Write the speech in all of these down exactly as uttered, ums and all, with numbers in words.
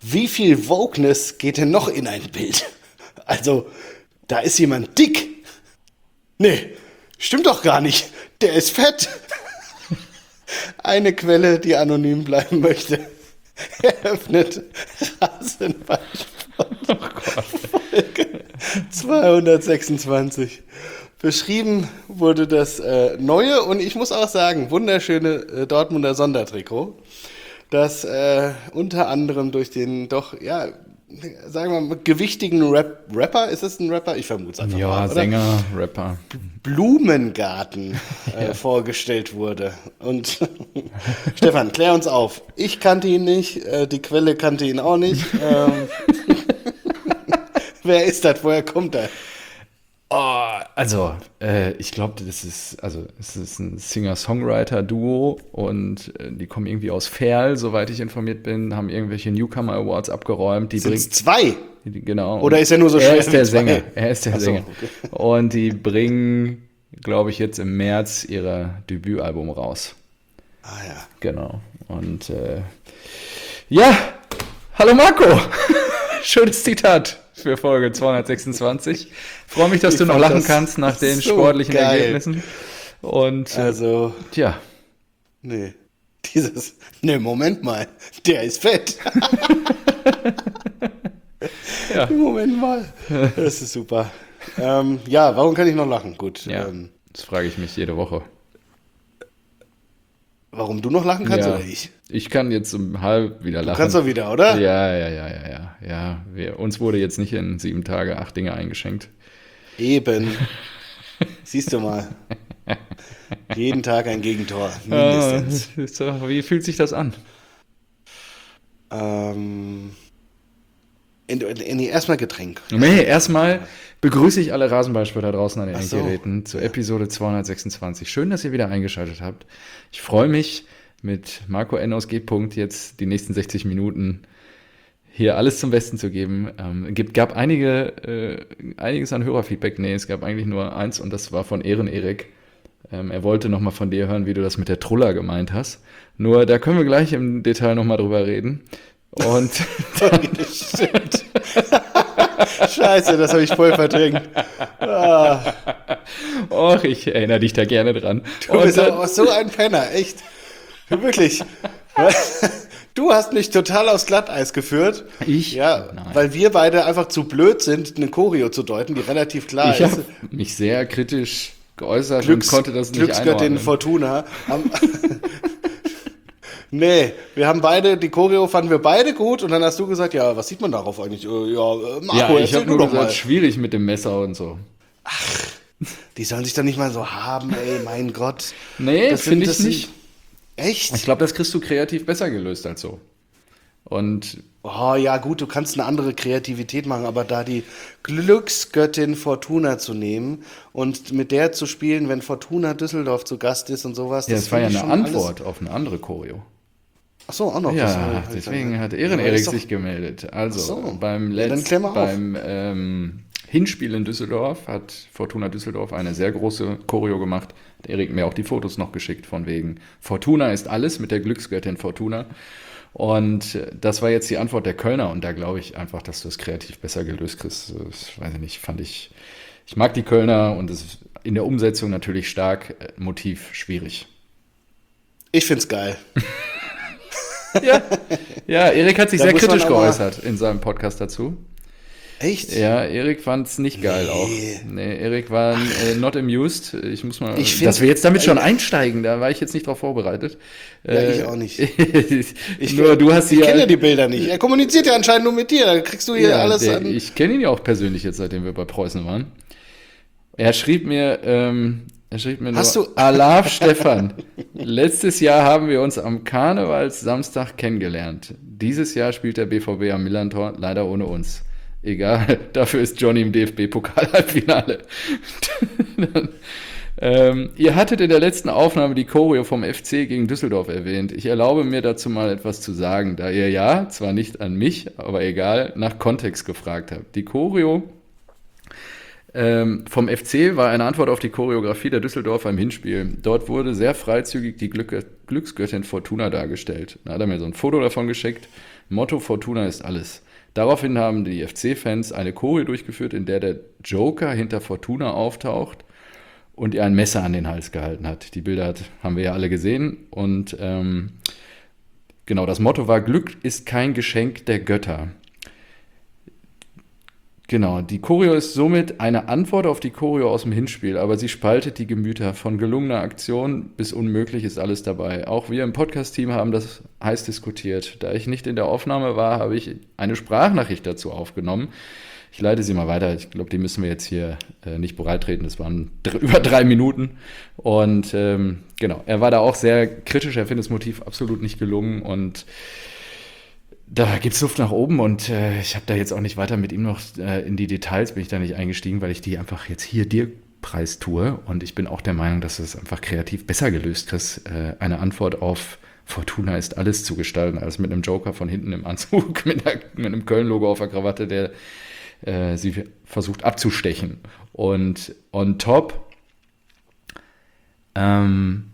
wie viel Wokeness geht denn noch in ein Bild? Also, da ist jemand dick. Nee, stimmt doch gar nicht. Der ist fett. Eine Quelle, die anonym bleiben möchte, eröffnet Rasenballsport. Oh Gott. Folge zweihundertsechsundzwanzig. Beschrieben wurde das äh, neue und ich muss auch sagen, wunderschöne äh, Dortmunder Sondertrikot, das äh, unter anderem durch den doch, ja, sagen wir mal, gewichtigen Rap- Rapper, ist es ein Rapper? Ich vermute es einfach ja, mal. Ja, Sänger, Rapper. Blumengarten äh, ja. vorgestellt wurde. Und Stefan, klär uns auf. Ich kannte ihn nicht, äh, die Quelle kannte ihn auch nicht. Ähm, wer ist das? Woher kommt er? Oh, also, äh, ich glaube, das ist, also, es ist ein Singer-Songwriter-Duo und äh, die kommen irgendwie aus Verl, soweit ich informiert bin, haben irgendwelche Newcomer Awards abgeräumt. Die Sind es zwei? Die, genau. Oder ist er nur so er schwer ist der wie zwei? Sänger. Er ist der Ach so, Sänger. okay. Und die bringen, glaube ich, jetzt im März ihr Debütalbum raus. Ah ja. Genau. Und äh, ja, hallo Marco. Schönes Zitat für Folge zweihundertsechsundzwanzig. Freue mich, dass Ich du noch fand lachen das kannst nach den so sportlichen geil. Ergebnissen. Und Also, ja, nee. Dieses, nee, Moment mal, der ist fett. ja. Moment mal. Das ist super. Ähm, ja, warum kann ich noch lachen? Gut. ja, Ähm, das frage ich mich jede Woche. warum du noch lachen kannst Ja. oder ich? Ich kann jetzt um halb wieder lachen. Du kannst doch wieder, oder? Ja, ja, ja, ja, ja. ja. Wir, uns wurde jetzt nicht in sieben Tage acht Dinge eingeschenkt. Eben. Siehst du mal. Jeden Tag ein Gegentor. Mindestens. Ah, ist doch- wie fühlt sich das an? Ähm, in, in, erstmal Getränk. Nee, erstmal begrüße ich alle Rasenballspieler draußen an den Ach so. Endgeräten zur Episode zweihundertsechsundzwanzig. Schön, dass ihr wieder eingeschaltet habt. Ich freue mich, mit Marco N. aus G. jetzt die nächsten sechzig Minuten hier alles zum Besten zu geben. Ähm, gibt, gab einige, äh, einiges an Hörerfeedback. Nee, es gab eigentlich nur eins und das war von Ehren Erik. Ähm, er wollte nochmal von dir hören, wie du das mit der Trulla gemeint hast. Nur, da können wir gleich im Detail nochmal drüber reden. Und Stimmt. Scheiße, das habe ich voll verdrängt. Ah, Och, ich erinnere dich da gerne dran. du bist Und, aber auch so ein Penner, echt. Wirklich. Du hast mich total aufs Glatteis geführt. Ich? Ja, Nein. weil wir beide einfach zu blöd sind, eine Choreo zu deuten, die relativ klar ich ist. habe mich sehr kritisch geäußert Glücks, und konnte das nicht Glücksgöttin einordnen. Fortuna. Am, nee, wir haben beide, die Choreo fanden wir beide gut und dann hast du gesagt, ja, was sieht man darauf eigentlich? Äh, Ja, äh, Marco, Ja, ich erzähl habe du nur doch gesagt, mal. schwierig mit dem Messer und so. Die sollen sich doch nicht mal so haben, ey, mein Gott. Nee, Das sind- finde ich das sind- nicht. Echt? Ich glaube, das kriegst du kreativ besser gelöst als so. Und Oh ja, gut, du kannst eine andere Kreativität machen, aber da die Glücksgöttin Fortuna zu nehmen und mit der zu spielen, wenn Fortuna Düsseldorf zu Gast ist und sowas. ja, das war ja finde eine ich schon Antwort auf eine andere Choreo. Alles, ach so, auch noch. das Ja, hab ich deswegen dann- hat Ehren Ja, Erik ist doch- sich gemeldet. Also Ach so. beim, Ja, dann Letz-, klär mal auf. beim ähm, Hinspiel in Düsseldorf hat Fortuna Düsseldorf eine sehr große Choreo gemacht. Hat Erik mir auch die Fotos noch geschickt von wegen Fortuna ist alles mit der Glücksgöttin Fortuna. Und äh, das war jetzt die Antwort der Kölner und da glaube ich einfach, dass du es kreativ besser gelöst kriegst. Das weiß ich nicht, fand ich. Ich mag die Kölner und es ist in der Umsetzung natürlich stark, äh, Motiv schwierig. Ich find's geil. Ja, ja, Erik hat sich Da sehr muss man kritisch aber- geäußert in seinem Podcast dazu. Echt? Ja, Erik fand es nicht geil Nee. auch. Nee, Erik war äh, not amused. Ich muss mal, Ich find- dass wir jetzt damit schon einsteigen, da war ich jetzt nicht drauf vorbereitet. Ja, ich auch nicht. Ich, nur du hast Ich hier. kenne ja die Bilder nicht. Er kommuniziert ja anscheinend nur mit dir. Da kriegst du hier Ja, alles der, an. ich kenne ihn ja auch persönlich jetzt, seitdem wir bei Preußen waren. Er schrieb mir, ähm, er schrieb mir Hast nur, du- Alav Stefan, letztes Jahr haben wir uns am Karnevalssamstag kennengelernt. Dieses Jahr spielt der B V B am Millantor, leider ohne uns. Egal, dafür ist Johnny im D F B-Pokal-Halbfinale. Dann, ähm, ihr hattet in der letzten Aufnahme die Choreo vom F C gegen Düsseldorf erwähnt. Ich erlaube mir dazu mal etwas zu sagen, da ihr ja, zwar nicht an mich, aber egal, nach Kontext gefragt habt. Die Choreo ähm, vom F C war eine Antwort auf die Choreografie der Düsseldorfer im Hinspiel. Dort wurde sehr freizügig die Glück Glücksgöttin Fortuna dargestellt. Da hat er mir so ein Foto davon geschickt. Motto Fortuna ist alles. Daraufhin haben die F C-Fans eine Choreo durchgeführt, in der der Joker hinter Fortuna auftaucht und ihr ein Messer an den Hals gehalten hat. Die Bilder hat, haben wir ja alle gesehen. Und ähm, genau, das Motto war: Glück ist kein Geschenk der Götter. Genau, die Choreo ist somit eine Antwort auf die Choreo aus dem Hinspiel, aber sie spaltet die Gemüter. Von gelungener Aktion bis unmöglich ist alles dabei. Auch wir im Podcast-Team haben das heiß diskutiert. Da ich nicht in der Aufnahme war, habe ich eine Sprachnachricht dazu aufgenommen. Ich leite sie mal weiter. Ich glaube, die müssen wir jetzt hier äh, nicht bereitreten. Das waren dr- über drei Minuten. Und ähm, genau, er war da auch sehr kritisch. Er findet das Motiv absolut nicht gelungen und da gibt es Luft nach oben und äh, ich habe da jetzt auch nicht weiter mit ihm noch äh, in die Details, bin ich da nicht eingestiegen, weil ich die einfach jetzt hier dir preis tue und ich bin auch der Meinung, dass du es einfach kreativ besser gelöst kriegst, äh, eine Antwort auf Fortuna ist alles zu gestalten, als mit einem Joker von hinten im Anzug, mit, einer, mit einem Köln-Logo auf der Krawatte, der äh, sie versucht abzustechen. Und on top ähm,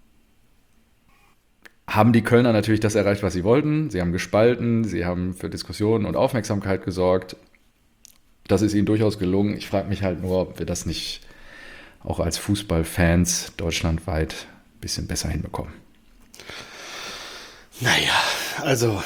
haben die Kölner natürlich das erreicht, was sie wollten. Sie haben gespalten, sie haben für Diskussionen und Aufmerksamkeit gesorgt. Das ist ihnen durchaus gelungen. Ich frage mich halt nur, ob wir das nicht auch als Fußballfans deutschlandweit ein bisschen besser hinbekommen. Naja, also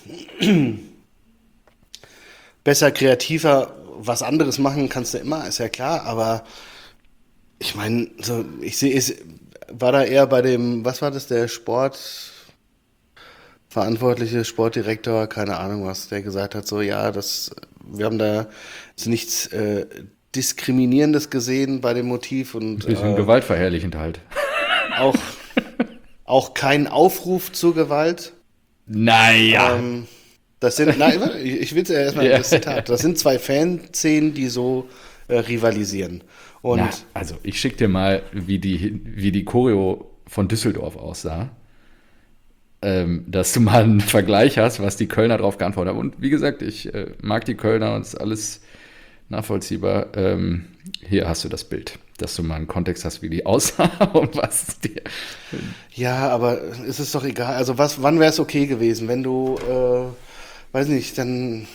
besser, kreativer, was anderes machen kannst du immer, ist ja klar, aber ich meine, so, ich sehe es, war da eher bei dem, was war das, der Sportverantwortliche, Sportdirektor, keine Ahnung was, der gesagt hat, so, ja, das, wir haben da jetzt nichts äh, Diskriminierendes gesehen bei dem Motiv und Ein bisschen äh, gewaltverherrlichend halt. auch, auch kein Aufruf zur Gewalt. Naja. Ähm, das sind, nein, warte, ich, ich will es ja erstmal Ja. das Zitat. Das sind zwei Fanszenen, die so äh, rivalisieren. Und Na, also ich schicke dir mal, wie die, wie die Choreo von Düsseldorf aussah, ähm, dass du mal einen Vergleich hast, was die Kölner drauf geantwortet haben. Und wie gesagt, ich äh, mag die Kölner und es ist alles nachvollziehbar. Ähm, hier hast du das Bild, dass du mal einen Kontext hast, wie die aussah und was die... ja, aber es ist doch egal. Also was, wann wäre es okay gewesen, wenn du, äh, weiß nicht, dann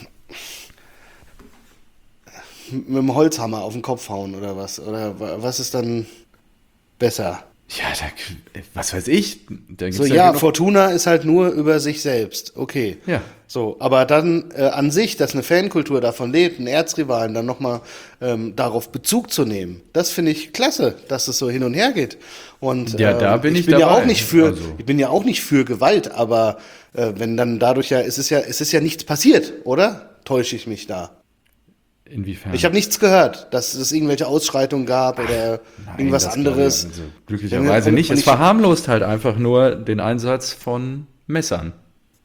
mit dem Holzhammer auf den Kopf hauen oder was? Oder wa- was ist dann besser? Ja, da, was weiß ich. Da gibt's So, ja ja, genug- Fortuna ist halt nur über sich selbst. Okay. Ja. So, aber dann äh, an sich, dass eine Fankultur davon lebt, einen Erzrivalen dann nochmal ähm, darauf Bezug zu nehmen, das finde ich klasse, dass es so hin und her geht. Und Ja, da bin ich ich bin ja dabei. auch nicht für, Also- ich bin ja auch nicht für Gewalt, aber äh, wenn dann dadurch ja, es ist ja, es ist ja nichts passiert, oder? Täusche ich mich da? Inwiefern? Ich habe nichts gehört, dass es irgendwelche Ausschreitungen gab oder Nein, irgendwas das glaube ich anderes. Also, glücklicherweise Und- nicht. und Es ich- verharmlost halt einfach nur den Einsatz von Messern.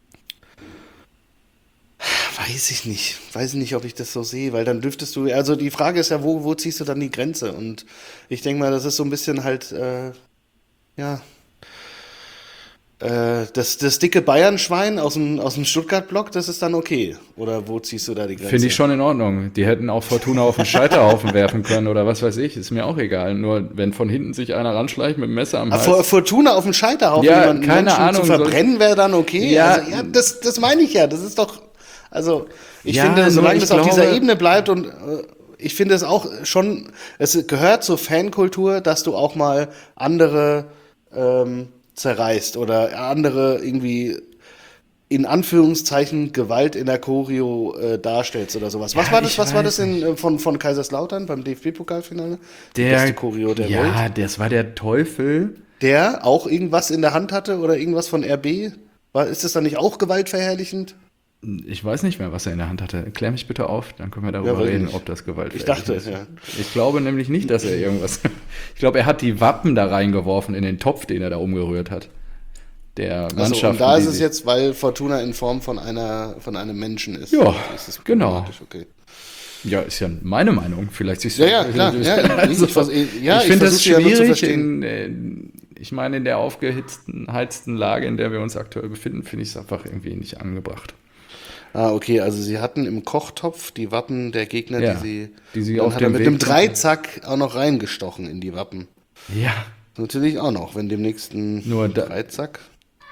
Weiß ich nicht. Weiß ich nicht, ob ich das so sehe, weil dann dürftest du, also die Frage ist ja, wo, wo ziehst du dann die Grenze? Und ich denke mal, das ist so ein bisschen halt, äh, ja, äh, das, das dicke Bayern-Schwein aus dem, aus dem Stuttgart-Block, das ist dann okay. Oder wo ziehst du da die Grenze? Finde ich schon in Ordnung. Die hätten auch Fortuna auf den Scheiterhaufen werfen können oder was weiß ich. Ist mir auch egal. Nur wenn von hinten sich einer ranschleicht mit dem Messer am Ah, Hals. For- Fortuna auf dem Scheiterhaufen, Ja, jemanden keine Menschen Ahnung, zu verbrennen, wäre dann okay. Ja. also, ja das, das meine ich ja. Das ist doch, also ich Ja, finde, nur solange ich das auf dieser glaube- Ebene bleibt und äh, ich finde es auch schon, es gehört zur Fankultur, dass du auch mal andere ähm, zerreißt oder andere irgendwie in Anführungszeichen Gewalt in der Choreo äh, darstellst oder sowas. Was Ja, war das, ich was war weiß das in, äh, von, von Kaiserslautern beim D F B-Pokalfinale? Die der, beste Choreo der Welt. ja, das war der Teufel. Der auch irgendwas in der Hand hatte oder irgendwas von R B? War, ist das dann nicht auch gewaltverherrlichend? Ich weiß nicht mehr, was er in der Hand hatte. Klär mich bitte auf, dann können wir Ja, darüber weiß ich reden, nicht. ob das Gewalt Ich dachte, ist. ja. Ich glaube nämlich nicht, dass er irgendwas. Ich glaube, er hat die Wappen da reingeworfen in den Topf, den er da umgerührt hat. Der Also, Mannschaft. und da ist es jetzt, weil Fortuna in Form von einer von einem Menschen ist. Ja, ist es genau. problematisch, Okay. Ja, ist ja meine Meinung. Vielleicht siehst du. Ja, ja, klar. Ja, also, ich vers- ja, ich ich finde das versuche ja nur zu schwierig. verstehen. In, äh, ich meine, in der aufgehitzten, heizten Lage, in der wir uns aktuell befinden, finde ich es einfach irgendwie nicht angebracht. Ah, okay, also sie hatten im Kochtopf die Wappen der Gegner, Ja, die sie, die sie dann auf hat dem er mit Weg einem zum- Dreizack auch noch reingestochen in die Wappen. Ja, Natürlich auch noch, wenn demnächst ein Nur da- Dreizack.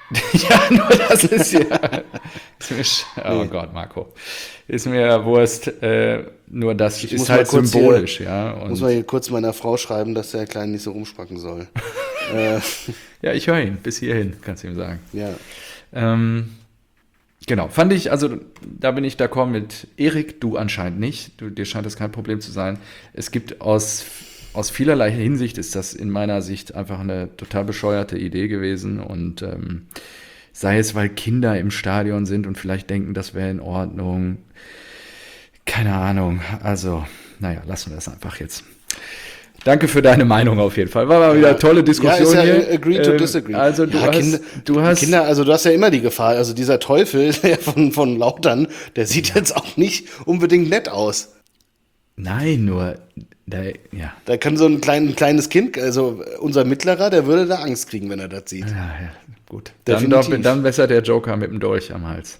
Ja, nur das ist ja. Ist mir, sch- oh Nee. Gott, Marco. Ist mir Wurst. Äh, nur das Ich ist muss halt mal kurz symbolisch, hier, ja. Muss Und man hier kurz meiner Frau schreiben, dass der Kleine nicht so rumspacken soll. äh, ja, ich höre ihn bis hierhin, kannst du ihm sagen. ja. Ähm, genau, fand ich, also da bin ich d'accord mit Erik, du anscheinend nicht. Du, dir scheint das kein Problem zu sein. Es gibt aus, aus vielerlei Hinsicht ist das in meiner Sicht einfach eine total bescheuerte Idee gewesen und ähm, sei es, weil Kinder im Stadion sind und vielleicht denken, das wäre in Ordnung. Keine Ahnung. Also, naja, lassen wir das einfach jetzt. Danke für deine Meinung auf jeden Fall. War mal wieder eine tolle Diskussion ja, ist ja hier. agree to Ähm, disagree. Also du ja, hast, Kinder, du hast Kinder, also du hast ja immer die Gefahr, also dieser Teufel der von, von Lautern, der sieht jetzt auch nicht unbedingt nett aus. nein, nur da, ja. Da kann so ein klein, kleines Kind, also unser Mittlerer, der würde da Angst kriegen, wenn er das sieht. Ja, ja, gut. Dann, Definitiv. doch, dann besser der Joker mit dem Dolch am Hals.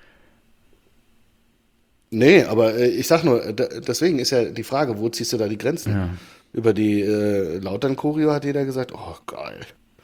Nee, aber äh, ich sag nur, da, deswegen ist ja die Frage, wo ziehst du da die Grenzen? Ja. Über die äh, Lautern-Choreo hat jeder gesagt, oh geil.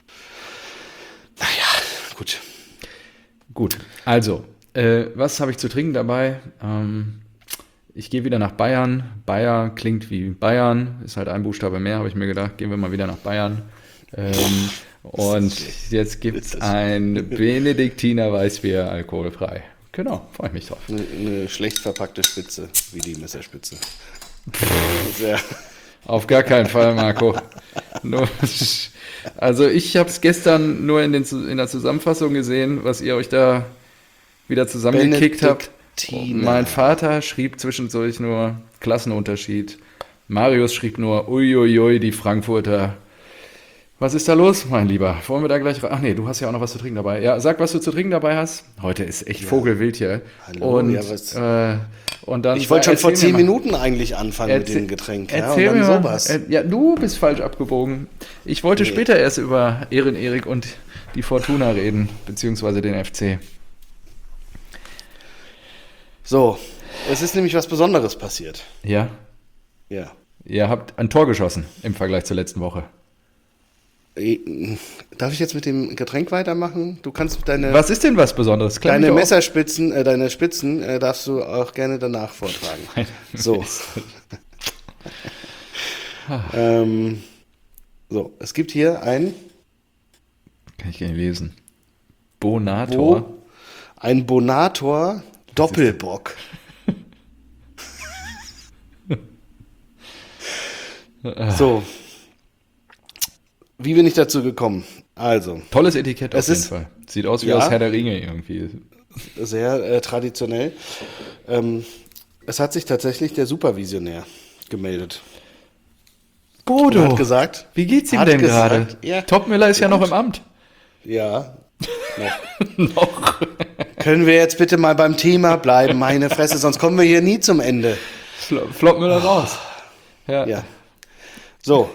Naja, gut. Gut, also, äh, was habe ich zu trinken dabei? Ähm, ich gehe wieder nach Bayern. Bayer klingt wie Bayern, ist halt ein Buchstabe mehr, habe ich mir gedacht, gehen wir mal wieder nach Bayern. Ähm, und jetzt gibt es ein Benediktiner Weißbier alkoholfrei. Genau, freue ich mich drauf. Eine, eine schlecht verpackte Spitze, wie die Messerspitze. Sehr. Auf gar keinen Fall, Marco. Nur, also ich habe es gestern nur in, den, in der Zusammenfassung gesehen, was ihr euch da wieder zusammengekickt habt. Benediktiner. Mein Vater schrieb zwischendurch nur Klassenunterschied. Marius schrieb nur uiuiui, die Frankfurter. Was ist da los, mein Lieber? Wollen wir da gleich rein? Ach nee, du hast ja auch noch was zu trinken dabei. Ja, sag, was du zu trinken dabei hast. Heute ist echt Vogelwild hier. Hallo, und, ja, was- äh, und dann Ich wollte schon vor erzähl zehn mir mal. Minuten eigentlich anfangen Erzähl- mit dem Getränk. Ja, Erzähl und mir dann mal. sowas. Äh, Ja, du bist falsch abgebogen. Ich wollte Nee. später erst über Ehren Erik und die Fortuna reden, beziehungsweise den F C. So, es ist nämlich was Besonderes passiert. Ja, Ja. ihr habt ein Tor geschossen im Vergleich zur letzten Woche. Eh, Darf ich jetzt mit dem Getränk weitermachen? Du kannst deine, Was ist denn was Besonderes? Klär deine mich auf. Messerspitzen, äh, deine Spitzen äh, darfst du auch gerne danach vortragen. So. ähm, so, es gibt hier ein Kann ich gar nicht lesen. Bonator. Bo, ein Bonator Doppelbock. So. Wie bin ich dazu gekommen? Also, Tolles Etikett auf Es jeden ist- Fall. Sieht aus wie Ja. aus Herr der Ringe irgendwie. sehr äh, traditionell. Ähm, es hat sich tatsächlich der Supervisionär gemeldet. Und hat gesagt, wie geht's ihm hat denn gesagt, gerade? ja, Topmüller ist ja noch im Amt. ja, noch. noch. Können wir jetzt bitte mal beim Thema bleiben, meine Fresse, sonst kommen wir hier nie zum Ende. Fl- Flottmüller raus. Ja. Ja. So.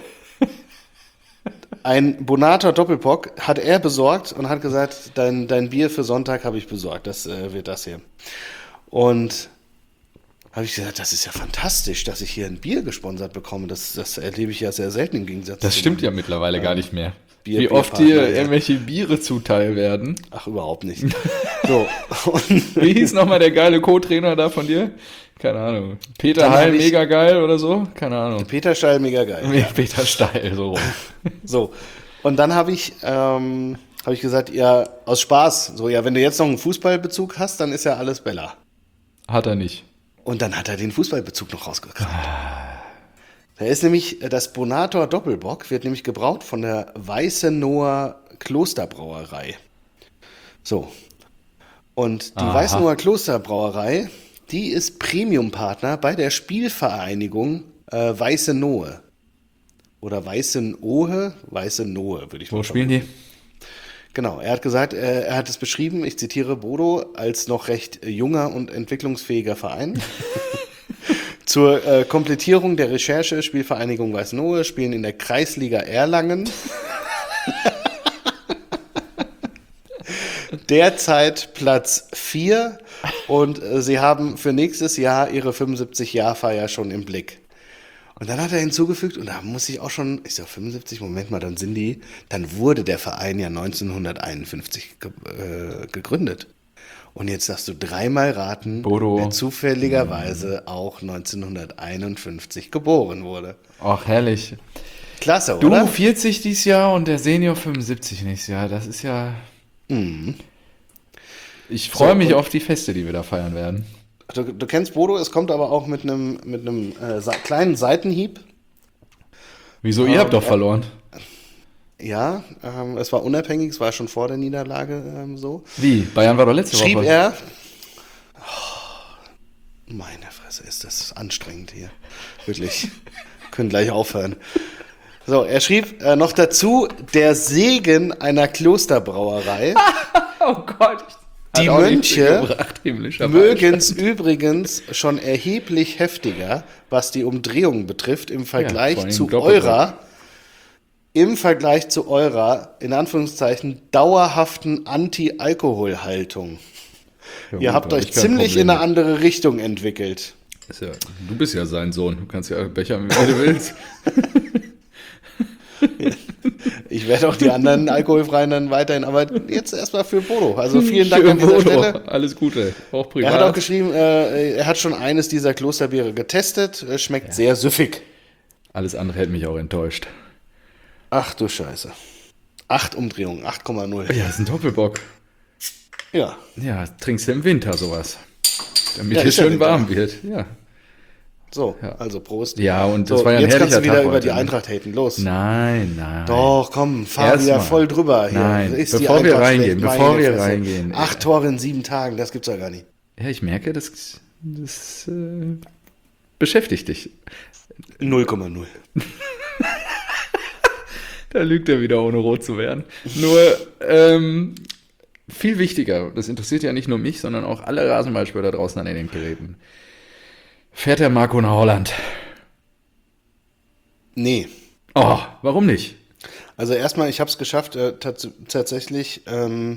Ein Bonator Doppelbock hat er besorgt und hat gesagt, dein, dein Bier für Sonntag habe ich besorgt. Das äh, wird das hier. Und habe ich gesagt, das ist ja fantastisch, dass ich hier ein Bier gesponsert bekomme. Das, das erlebe ich ja sehr selten im Gegensatz Das zu stimmt ja mittlerweile gar nicht mehr. Bier- Wie oft Bierpartner, dir ja. irgendwelche Biere zuteil werden. Ach, überhaupt nicht. So. Und Wie hieß nochmal der geile Co-Trainer da von dir? Keine Ahnung. Peter Dann Heil, hab ich- mega geil oder so? Keine Ahnung. Peter Steil, mega geil. Nee, Peter Steil, so rum. So, und dann habe ich, ähm, hab ich gesagt, ja, aus Spaß, so, ja, wenn du jetzt noch einen Fußballbezug hast, dann ist ja alles Bella. Hat er nicht. Und dann hat er den Fußballbezug noch rausgekramt. Da ist nämlich, äh, das Bonator Doppelbock wird nämlich gebraut von der Weißenoher Klosterbrauerei. So. Und die Aha. Weißenoher Klosterbrauerei, die ist Premium-Partner bei der Spielvereinigung äh, Weißenohe. Oder Weißenohe, Weißenohe, würde ich Wo mal spielen die? Genau, er hat gesagt, äh, er hat es beschrieben, ich zitiere Bodo, als noch recht äh, junger und entwicklungsfähiger Verein. Zur äh, Komplettierung der Recherche Spielvereinigung Weißenohe spielen in der Kreisliga Erlangen. Derzeit Platz vier und äh, sie haben für nächstes Jahr ihre fünfundsiebzig-Jahr-Feier schon im Blick. Und dann hat er hinzugefügt, und da muss ich auch schon, ich sag fünfundsiebzig, Moment mal, dann sind die, dann wurde der Verein ja neunzehnhunderteinundfünfzig ge äh, gegründet. Und jetzt sagst du dreimal raten, Bodo. wer zufälligerweise auch neunzehnhunderteinundfünfzig geboren wurde. Ach, herrlich. Klasse, Du oder? vierzig dieses Jahr und der Senior fünfundsiebzig nächstes Jahr. Das ist ja. Mhm. Ich freue So, mich und- auf die Feste, die wir da feiern werden. Du, du kennst Bodo, es kommt aber auch mit einem mit einem äh, sa- kleinen Seitenhieb. Wieso? Ihr Ähm, habt doch ja. verloren. Ja, ähm, es war unabhängig, es war schon vor der Niederlage ähm, so. Wie? Bayern war doch letzte Schrieb Woche. er. Oh, meine Fresse, ist das anstrengend hier. Wirklich. Können gleich aufhören. So, er schrieb äh, noch dazu, der Segen einer Klosterbrauerei. Oh Gott. Die Hat auch nicht Mönche viel gebracht, himmlischer mögen's übrigens schon erheblich heftiger, was die Umdrehung betrifft, im Vergleich vor allem zu doppelt. eurer, im Vergleich zu eurer, in Anführungszeichen, dauerhaften Anti-Alkohol-Haltung. Ja, Ihr gut, habt hab euch ich kein ziemlich Problem in eine mit. andere Richtung entwickelt. Ist ja, du bist ja sein Sohn. Du kannst ja Becher, wie du willst. Ich werde auch die anderen alkoholfreien dann weiterhin, aber jetzt erstmal für Bodo. Also vielen Dank Für an dieser Bodo. Stelle. Alles Gute. Auch privat. Er hat auch geschrieben, äh, er hat schon eines dieser Klosterbiere getestet. Es schmeckt sehr süffig. Alles andere hätte mich auch enttäuscht. Ach du Scheiße. Acht Umdrehungen, acht Komma null. Ja, das ist ein Doppelbock. Ja. Ja, trinkst du im Winter sowas. Damit Ja, es ist ja schön Winter. warm wird. Ja. So, Ja. also Prost. Ja, und so, das war ja ein jetzt kannst du herrlicher wieder Tag über die heute, ne? Eintracht haten. Los. Nein, nein. Doch, komm, fahr Erst wieder mal. voll drüber. Hier. Nein, Ist die bevor wir Eintracht reingehen, schlecht? bevor Meine wir Fresse. reingehen. Acht Tore in sieben Tagen, das gibt's ja gar nicht. Ja, ich merke, das, das äh, beschäftigt dich. null Komma null. Da lügt er wieder, ohne rot zu werden. Nur, ähm, viel wichtiger, das interessiert ja nicht nur mich, sondern auch alle Rasenballspieler draußen an den Geräten. Fährt der Marco nach Holland? Nee. Oh, warum nicht? Also erstmal, ich habe es geschafft, äh, tats tatsächlich ähm,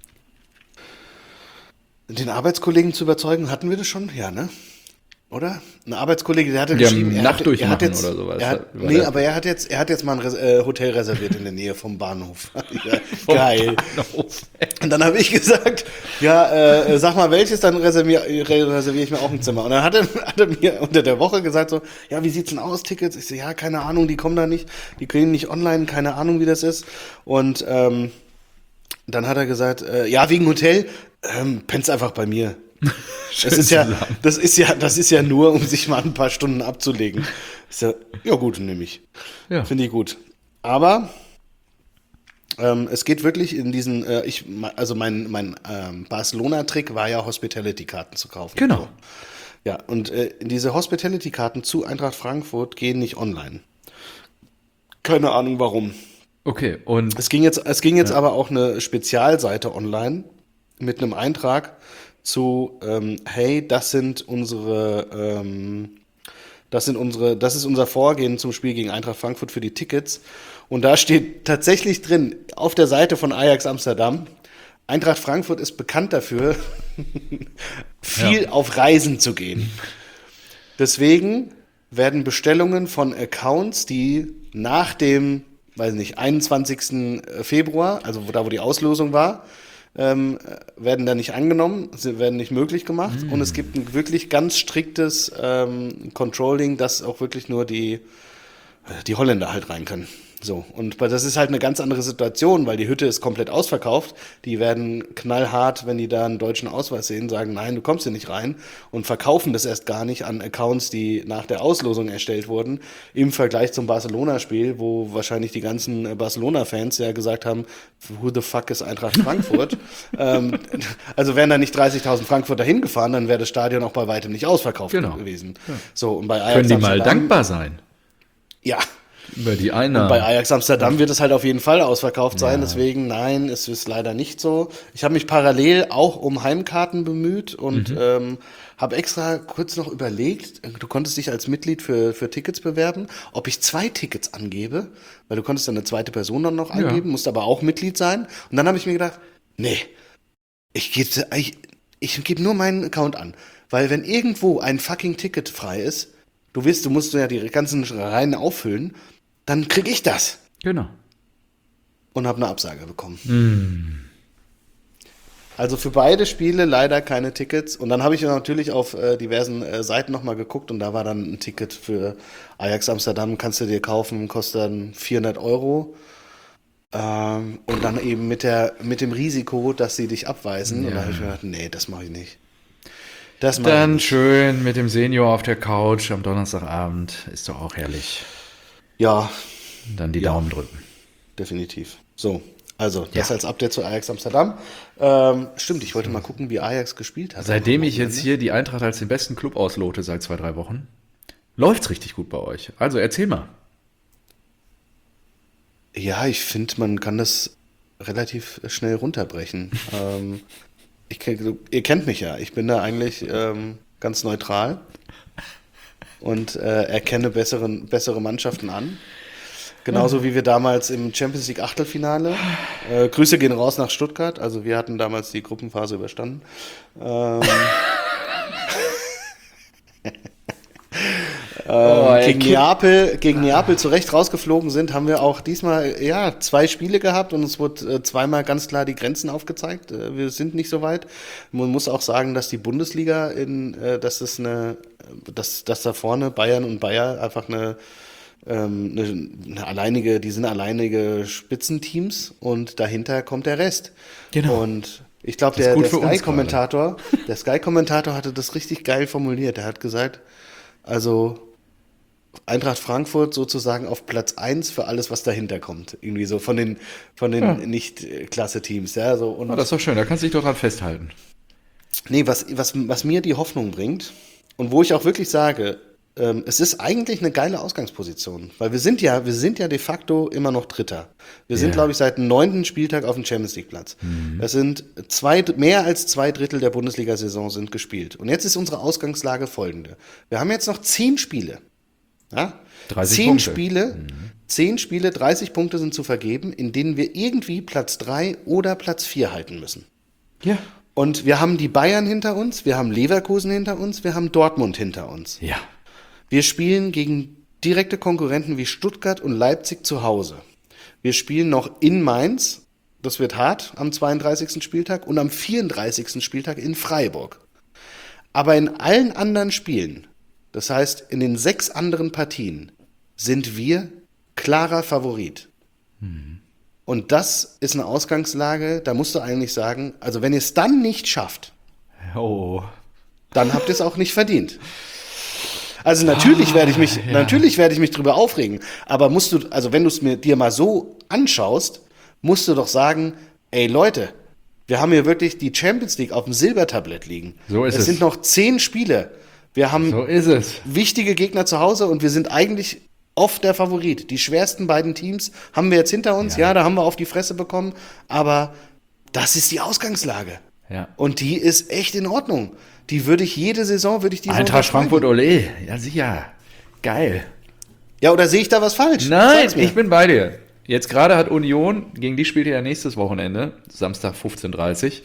den Arbeitskollegen zu überzeugen. Hatten wir das schon? Ja, ne? Oder? Ein Arbeitskollege, der hatte Ja, geschrieben, er Nacht hat, er hat durchmachen jetzt, oder sowas. Er hat, War nee, das- aber er hat jetzt, er hat jetzt mal ein Res äh, Hotel reserviert in der Nähe vom Bahnhof. Ja, geil. Und dann habe ich gesagt, ja, äh, sag mal, welches, dann reserviere reservier ich mir auch ein Zimmer. Und dann hat er, hat er mir unter der Woche gesagt so, ja, wie sieht's denn aus, Tickets? Ich so, ja, keine Ahnung, die kommen da nicht, die kriegen nicht online, keine Ahnung, wie das ist. Und ähm, dann hat er gesagt, äh, ja, wegen Hotel, ähm, pennst einfach bei mir. Das ist ja, das ist ja, das ist ja nur, um sich mal ein paar Stunden abzulegen. Ist ja, ja gut, nehme ich. Ja. Finde ich gut. Aber ähm, es geht wirklich in diesen, äh, ich, also mein, mein ähm, Barcelona-Trick war ja, Hospitality-Karten zu kaufen. Genau. So. Ja, und äh, diese Hospitality-Karten zu Eintracht Frankfurt gehen nicht online. Keine Ahnung warum. Okay, und Es ging jetzt, es ging jetzt aber auch eine Spezialseite online mit einem Eintrag zu, ähm, hey, das sind unsere, ähm, das sind unsere, das ist unser Vorgehen zum Spiel gegen Eintracht Frankfurt für die Tickets. Und da steht tatsächlich drin, auf der Seite von Ajax Amsterdam, Eintracht Frankfurt ist bekannt dafür, viel Ja. auf Reisen zu gehen. Deswegen werden Bestellungen von Accounts, die nach dem, weiß nicht, einundzwanzigsten Februar, also wo, da wo die Auslosung war, ähm, werden da nicht angenommen, sie werden nicht möglich gemacht. Und es gibt ein wirklich ganz striktes ähm, Controlling, dass auch wirklich nur die, die Holländer halt rein können. So, und das ist halt eine ganz andere Situation, weil die Hütte ist komplett ausverkauft. Die werden knallhart, wenn die da einen deutschen Ausweis sehen, sagen, nein, du kommst hier nicht rein und verkaufen das erst gar nicht an Accounts, die nach der Auslosung erstellt wurden, im Vergleich zum Barcelona-Spiel, wo wahrscheinlich die ganzen Barcelona-Fans ja gesagt haben, who the fuck ist Eintracht Frankfurt? ähm, also wären da nicht dreißigtausend Frankfurter hingefahren, dann wäre das Stadion auch bei weitem nicht ausverkauft Genau. gewesen. So, und bei Ajax können die mal Amsterdam- dankbar sein Ja. über die Und Einnahmen. bei Ajax Amsterdam wird es halt auf jeden Fall ausverkauft sein, Ja. deswegen nein, es ist leider nicht so. Ich habe mich parallel auch um Heimkarten bemüht und Mhm. ähm, habe extra kurz noch überlegt, du konntest dich als Mitglied für, für Tickets bewerben, ob ich zwei Tickets angebe, weil du konntest dann eine zweite Person dann noch Ja. angeben, musst aber auch Mitglied sein. Und dann habe ich mir gedacht, nee, ich gebe ich, ich geb nur meinen Account an, weil wenn irgendwo ein fucking Ticket frei ist, du weißt, du musst ja die ganzen Reihen auffüllen, dann krieg ich das. Genau. Und habe eine Absage bekommen. Mm. Also für beide Spiele leider keine Tickets. Und dann habe ich natürlich auf äh, diversen äh, Seiten nochmal geguckt und da war dann ein Ticket für Ajax Amsterdam, kannst du dir kaufen, kostet dann vierhundert Euro. Ähm, und dann eben mit, der, mit dem Risiko, dass sie dich abweisen. Ja. Und da habe ich mir gedacht, nee, das mache ich nicht. Das mache Dann ich nicht. schön mit dem Senior auf der Couch am Donnerstagabend. Ist doch auch herrlich. Ja, Dann die Ja. Daumen drücken. definitiv. So, also das Ja. als Update zu Ajax Amsterdam. Ähm, stimmt, ich wollte mal gucken, wie Ajax gespielt hat. Seitdem am ich jetzt Wochenende. hier die Eintracht als den besten Club auslote seit zwei, drei Wochen, läuft's richtig gut bei euch. Also erzähl mal. Ja, ich finde, man kann das relativ schnell runterbrechen. ähm, ich, kenn- ihr kennt mich ja, ich bin da eigentlich ähm, ganz neutral und äh, erkenne besseren, bessere Mannschaften an. Genauso wie wir damals im Champions League Achtelfinale. Äh, Grüße gehen raus nach Stuttgart. Also wir hatten damals die Gruppenphase überstanden. Ähm, Oh, ey, gegen Kind- Neapel, gegen Neapel zurecht rausgeflogen sind, haben wir auch diesmal ja zwei Spiele gehabt und es wurde äh, zweimal ganz klar die Grenzen aufgezeigt. Äh, wir sind nicht so weit. Man muss auch sagen, dass die Bundesliga in, äh, dass es eine, dass, dass da vorne Bayern und Bayer einfach eine, ähm, eine, eine alleinige, die sind alleinige Spitzenteams und dahinter kommt der Rest. Genau. Und ich glaube, Das ist der, gut der für uns Sky-Kommentator, der Sky-Kommentator hatte das richtig geil formuliert. Er hat gesagt, also Eintracht Frankfurt sozusagen auf Platz eins für alles, was dahinter kommt. Irgendwie so von den, von den Ja. Nicht-Klasse-Teams. Ja, so. Und Oh, das ist doch schön, da kannst du dich doch dran festhalten. nee, was, was, was mir die Hoffnung bringt und wo ich auch wirklich sage, ähm, es ist eigentlich eine geile Ausgangsposition, weil wir sind ja, wir sind ja de facto immer noch Dritter. Wir sind, Ja. glaube ich, seit dem neunten Spieltag auf dem Champions League Platz. Das sind zwei, mehr als zwei Drittel der Bundesliga-Saison sind gespielt. Und jetzt ist unsere Ausgangslage folgende. Wir haben jetzt noch zehn Spiele. Ja? dreißig Zehn Punkte. Spiele, zehn Spiele, dreißig Punkte sind zu vergeben, in denen wir irgendwie Platz drei oder Platz vier halten müssen. Ja. Und wir haben die Bayern hinter uns, wir haben Leverkusen hinter uns, wir haben Dortmund hinter uns. Ja. Wir spielen gegen direkte Konkurrenten wie Stuttgart und Leipzig zu Hause. Wir spielen noch in Mainz, das wird hart, am zweiunddreißigsten Spieltag und am vierunddreißigsten Spieltag in Freiburg. Aber in allen anderen Spielen, das heißt in den sechs anderen Partien, sind wir klarer Favorit. Und das ist eine Ausgangslage, da musst du eigentlich sagen, also wenn ihr es dann nicht schafft, Oh. dann habt ihr es auch nicht verdient. Also natürlich werde ich mich, ja. natürlich werde ich mich drüber aufregen. Aber musst du, also wenn du es mir dir mal so anschaust, musst du doch sagen, ey Leute, wir haben hier wirklich die Champions League auf dem Silbertablett liegen. So ist es. es. sind noch zehn Spiele. Wir haben So ist es. wichtige Gegner zu Hause und wir sind eigentlich oft der Favorit. Die schwersten beiden Teams haben wir jetzt hinter uns. Ja, Ja. da haben wir auf die Fresse bekommen. Aber das ist die Ausgangslage. Ja. Und die ist echt in Ordnung. Die würde ich jede Saison, würde ich die so Eintracht unterschreiben. Frankfurt, ole. Ja, sicher. Geil. Ja, oder sehe ich da was falsch? Nein, Sag's mir. ich bin bei dir. Jetzt gerade hat Union, gegen die spielt ihr ja nächstes Wochenende, Samstag fünfzehn Uhr dreißig,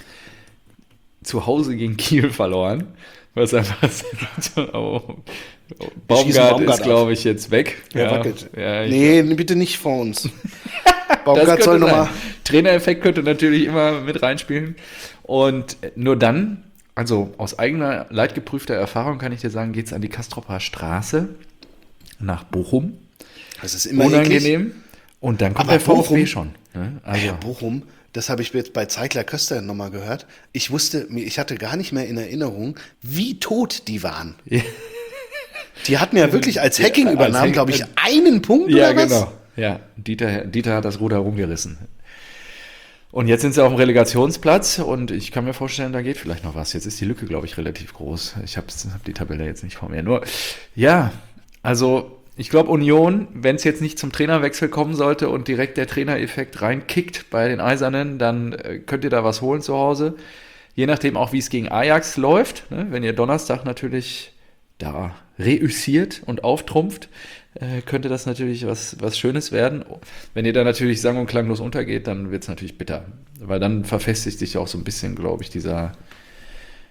zu Hause gegen Kiel verloren. Was einfach oh, Baumgart Baumgart ist, glaube ich, jetzt weg. Ja, wackelt. ja, ich, Nee, bitte nicht vor uns. das Baumgart könnte soll sein. nochmal. Trainereffekt könnte natürlich immer mit reinspielen. Und nur dann, also aus eigener leidgeprüfter Erfahrung kann ich dir sagen, geht es an die Kastropper Straße nach Bochum. Das ist immer eklig. Unangenehm. Und dann kommt Aber der VfB Bochum- schon. Ne? Also, Ja, Bochum, das habe ich jetzt bei Zeigler Köster nochmal gehört. Ich wusste, ich hatte gar nicht mehr in Erinnerung, wie tot die waren. Ja. Die hatten ja wirklich als Hacking als übernahmen, Hack- glaube ich, einen Punkt ja, oder was? genau. Ja, Dieter, Dieter hat das Ruder rumgerissen. Und jetzt sind sie auf dem Relegationsplatz und ich kann mir vorstellen, da geht vielleicht noch was. Jetzt ist die Lücke, glaube ich, relativ groß. Ich habe hab die Tabelle jetzt nicht vor mir. Nur, ja, also ich glaube, Union, wenn es jetzt nicht zum Trainerwechsel kommen sollte und direkt der Trainereffekt reinkickt bei den Eisernen, dann äh, könnt ihr da was holen zu Hause. Je nachdem auch, wie es gegen Ajax läuft. Ne? Wenn ihr Donnerstag natürlich da reüssiert und auftrumpft, äh, könnte das natürlich was, was Schönes werden. Wenn ihr da natürlich sang- und klanglos untergeht, dann wird es natürlich bitter. Weil dann verfestigt sich auch so ein bisschen, glaube ich, dieser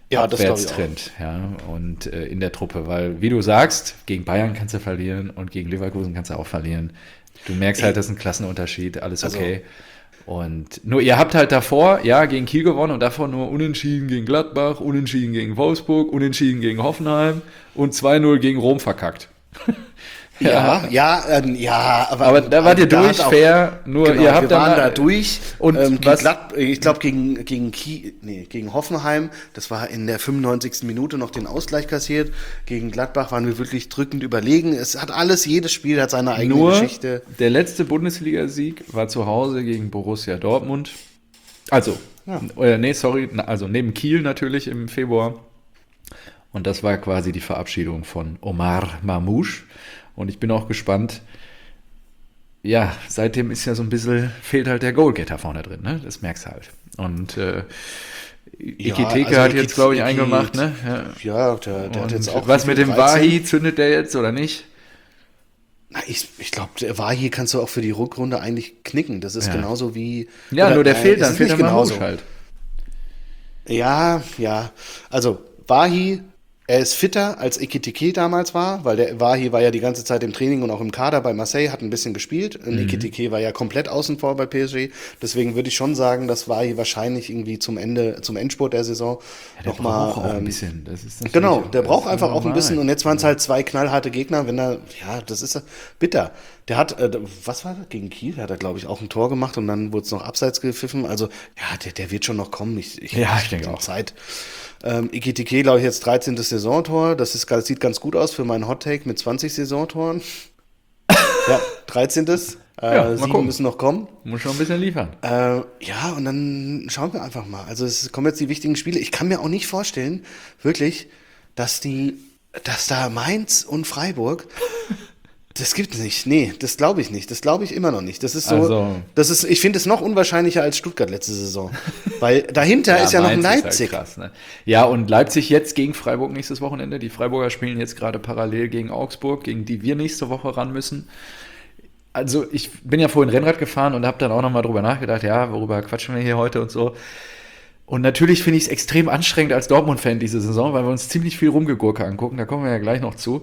Ja, das glaub ich auch. Abwärtstrend, ja, und äh, in der Truppe, weil, wie du sagst, gegen Bayern kannst du verlieren und gegen Leverkusen kannst du auch verlieren. Du merkst halt, das ist ein Klassenunterschied, alles Also- okay. Und nur, ihr habt halt davor, ja, gegen Kiel gewonnen und davor nur unentschieden gegen Gladbach, unentschieden gegen Wolfsburg, unentschieden gegen Hoffenheim und zwei null gegen Rom verkackt. Ja, ja, ähm, ja, aber, Aber da wart ihr da durch, hat auch- fair, nur Genau, ihr habt wir dann waren mal- da durch. Und ähm, gegen was- Glatt, ich glaube gegen gegen Kie, nee, gegen Hoffenheim, das war in der fünfundneunzigsten Minute noch den Ausgleich kassiert. Gegen Gladbach waren wir wirklich drückend überlegen. Es hat alles, jedes Spiel hat seine eigene Nur Geschichte. der letzte Bundesligasieg war zu Hause gegen Borussia Dortmund. Also, Ja. äh, nee, sorry, na- also neben Kiel natürlich im Februar. Und das war quasi die Verabschiedung von Omar Mamouche. Und ich bin auch gespannt. Ja, seitdem ist ja so ein bisschen, fehlt halt der Goalgetter vorne drin, ne? Das merkst du halt. Und äh, Ekitike also hat jetzt, Ekit- glaube ich, Ekit- eingemacht, ne? Ja. Ja, der, der hat Und jetzt auch. was wie mit viel, dem dreizehn? Wahi, zündet der jetzt oder nicht? Na, ich ich glaube, der Wahi kannst du auch für die Rückrunde eigentlich knicken. Das ist Ja. genauso wie. Ja, oder, nur der äh, fehlt es dann, ist fehlt nicht der genauso. Mamouche halt. Ja, ja. Also, Wahi, er ist fitter als Ekitike damals war, weil der Wahi war ja die ganze Zeit im Training und auch im Kader bei Marseille, hat ein bisschen gespielt. Und Mhm. Ekitike war ja komplett außen vor bei P S G. Deswegen würde ich schon sagen, dass Wahi wahrscheinlich irgendwie zum Ende, zum Endspurt der Saison Ja, der nochmal. braucht auch ein ähm, bisschen. Das ist natürlich Genau, auch- der das braucht ist einfach auch ein normal. bisschen. Und jetzt waren es halt zwei knallharte Gegner. Wenn er, ja, das ist bitter. Der hat, äh, was war das? Gegen Kiel hat er, glaube ich, auch ein Tor gemacht und dann wurde es noch abseits gepfiffen. Also, ja, der, der wird schon noch kommen. Ich, ich, Ja, ich denke geb ihm auch. Zeit. Ähm, Ekitike, glaube ich, jetzt dreizehntes Saisontor. Das ist, das sieht ganz gut aus für meinen Hottake mit zwanzig Saisontoren. Ja, dreizehntes. Äh, Ja, mal sieben gucken. müssen noch kommen. Muss schon ein bisschen liefern. Äh, ja, und dann schauen wir einfach mal. Also es kommen jetzt die wichtigen Spiele. Ich kann mir auch nicht vorstellen, wirklich, dass die, dass da Mainz und Freiburg, das gibt's nicht. Nee, das glaube ich nicht. Das glaube ich immer noch nicht. Das ist so, Also- das ist, ich finde es noch unwahrscheinlicher als Stuttgart letzte Saison. Weil dahinter ist ja noch Mainz Leipzig. Ist halt krass, ne? Ja, und Leipzig jetzt gegen Freiburg nächstes Wochenende. Die Freiburger spielen jetzt gerade parallel gegen Augsburg, gegen die wir nächste Woche ran müssen. Also ich bin ja vorhin Rennrad gefahren und habe dann auch nochmal drüber nachgedacht, ja, worüber quatschen wir hier heute und so. Und natürlich finde ich es extrem anstrengend als Dortmund-Fan diese Saison, weil wir uns ziemlich viel Rumgegurke angucken, da kommen wir ja gleich noch zu.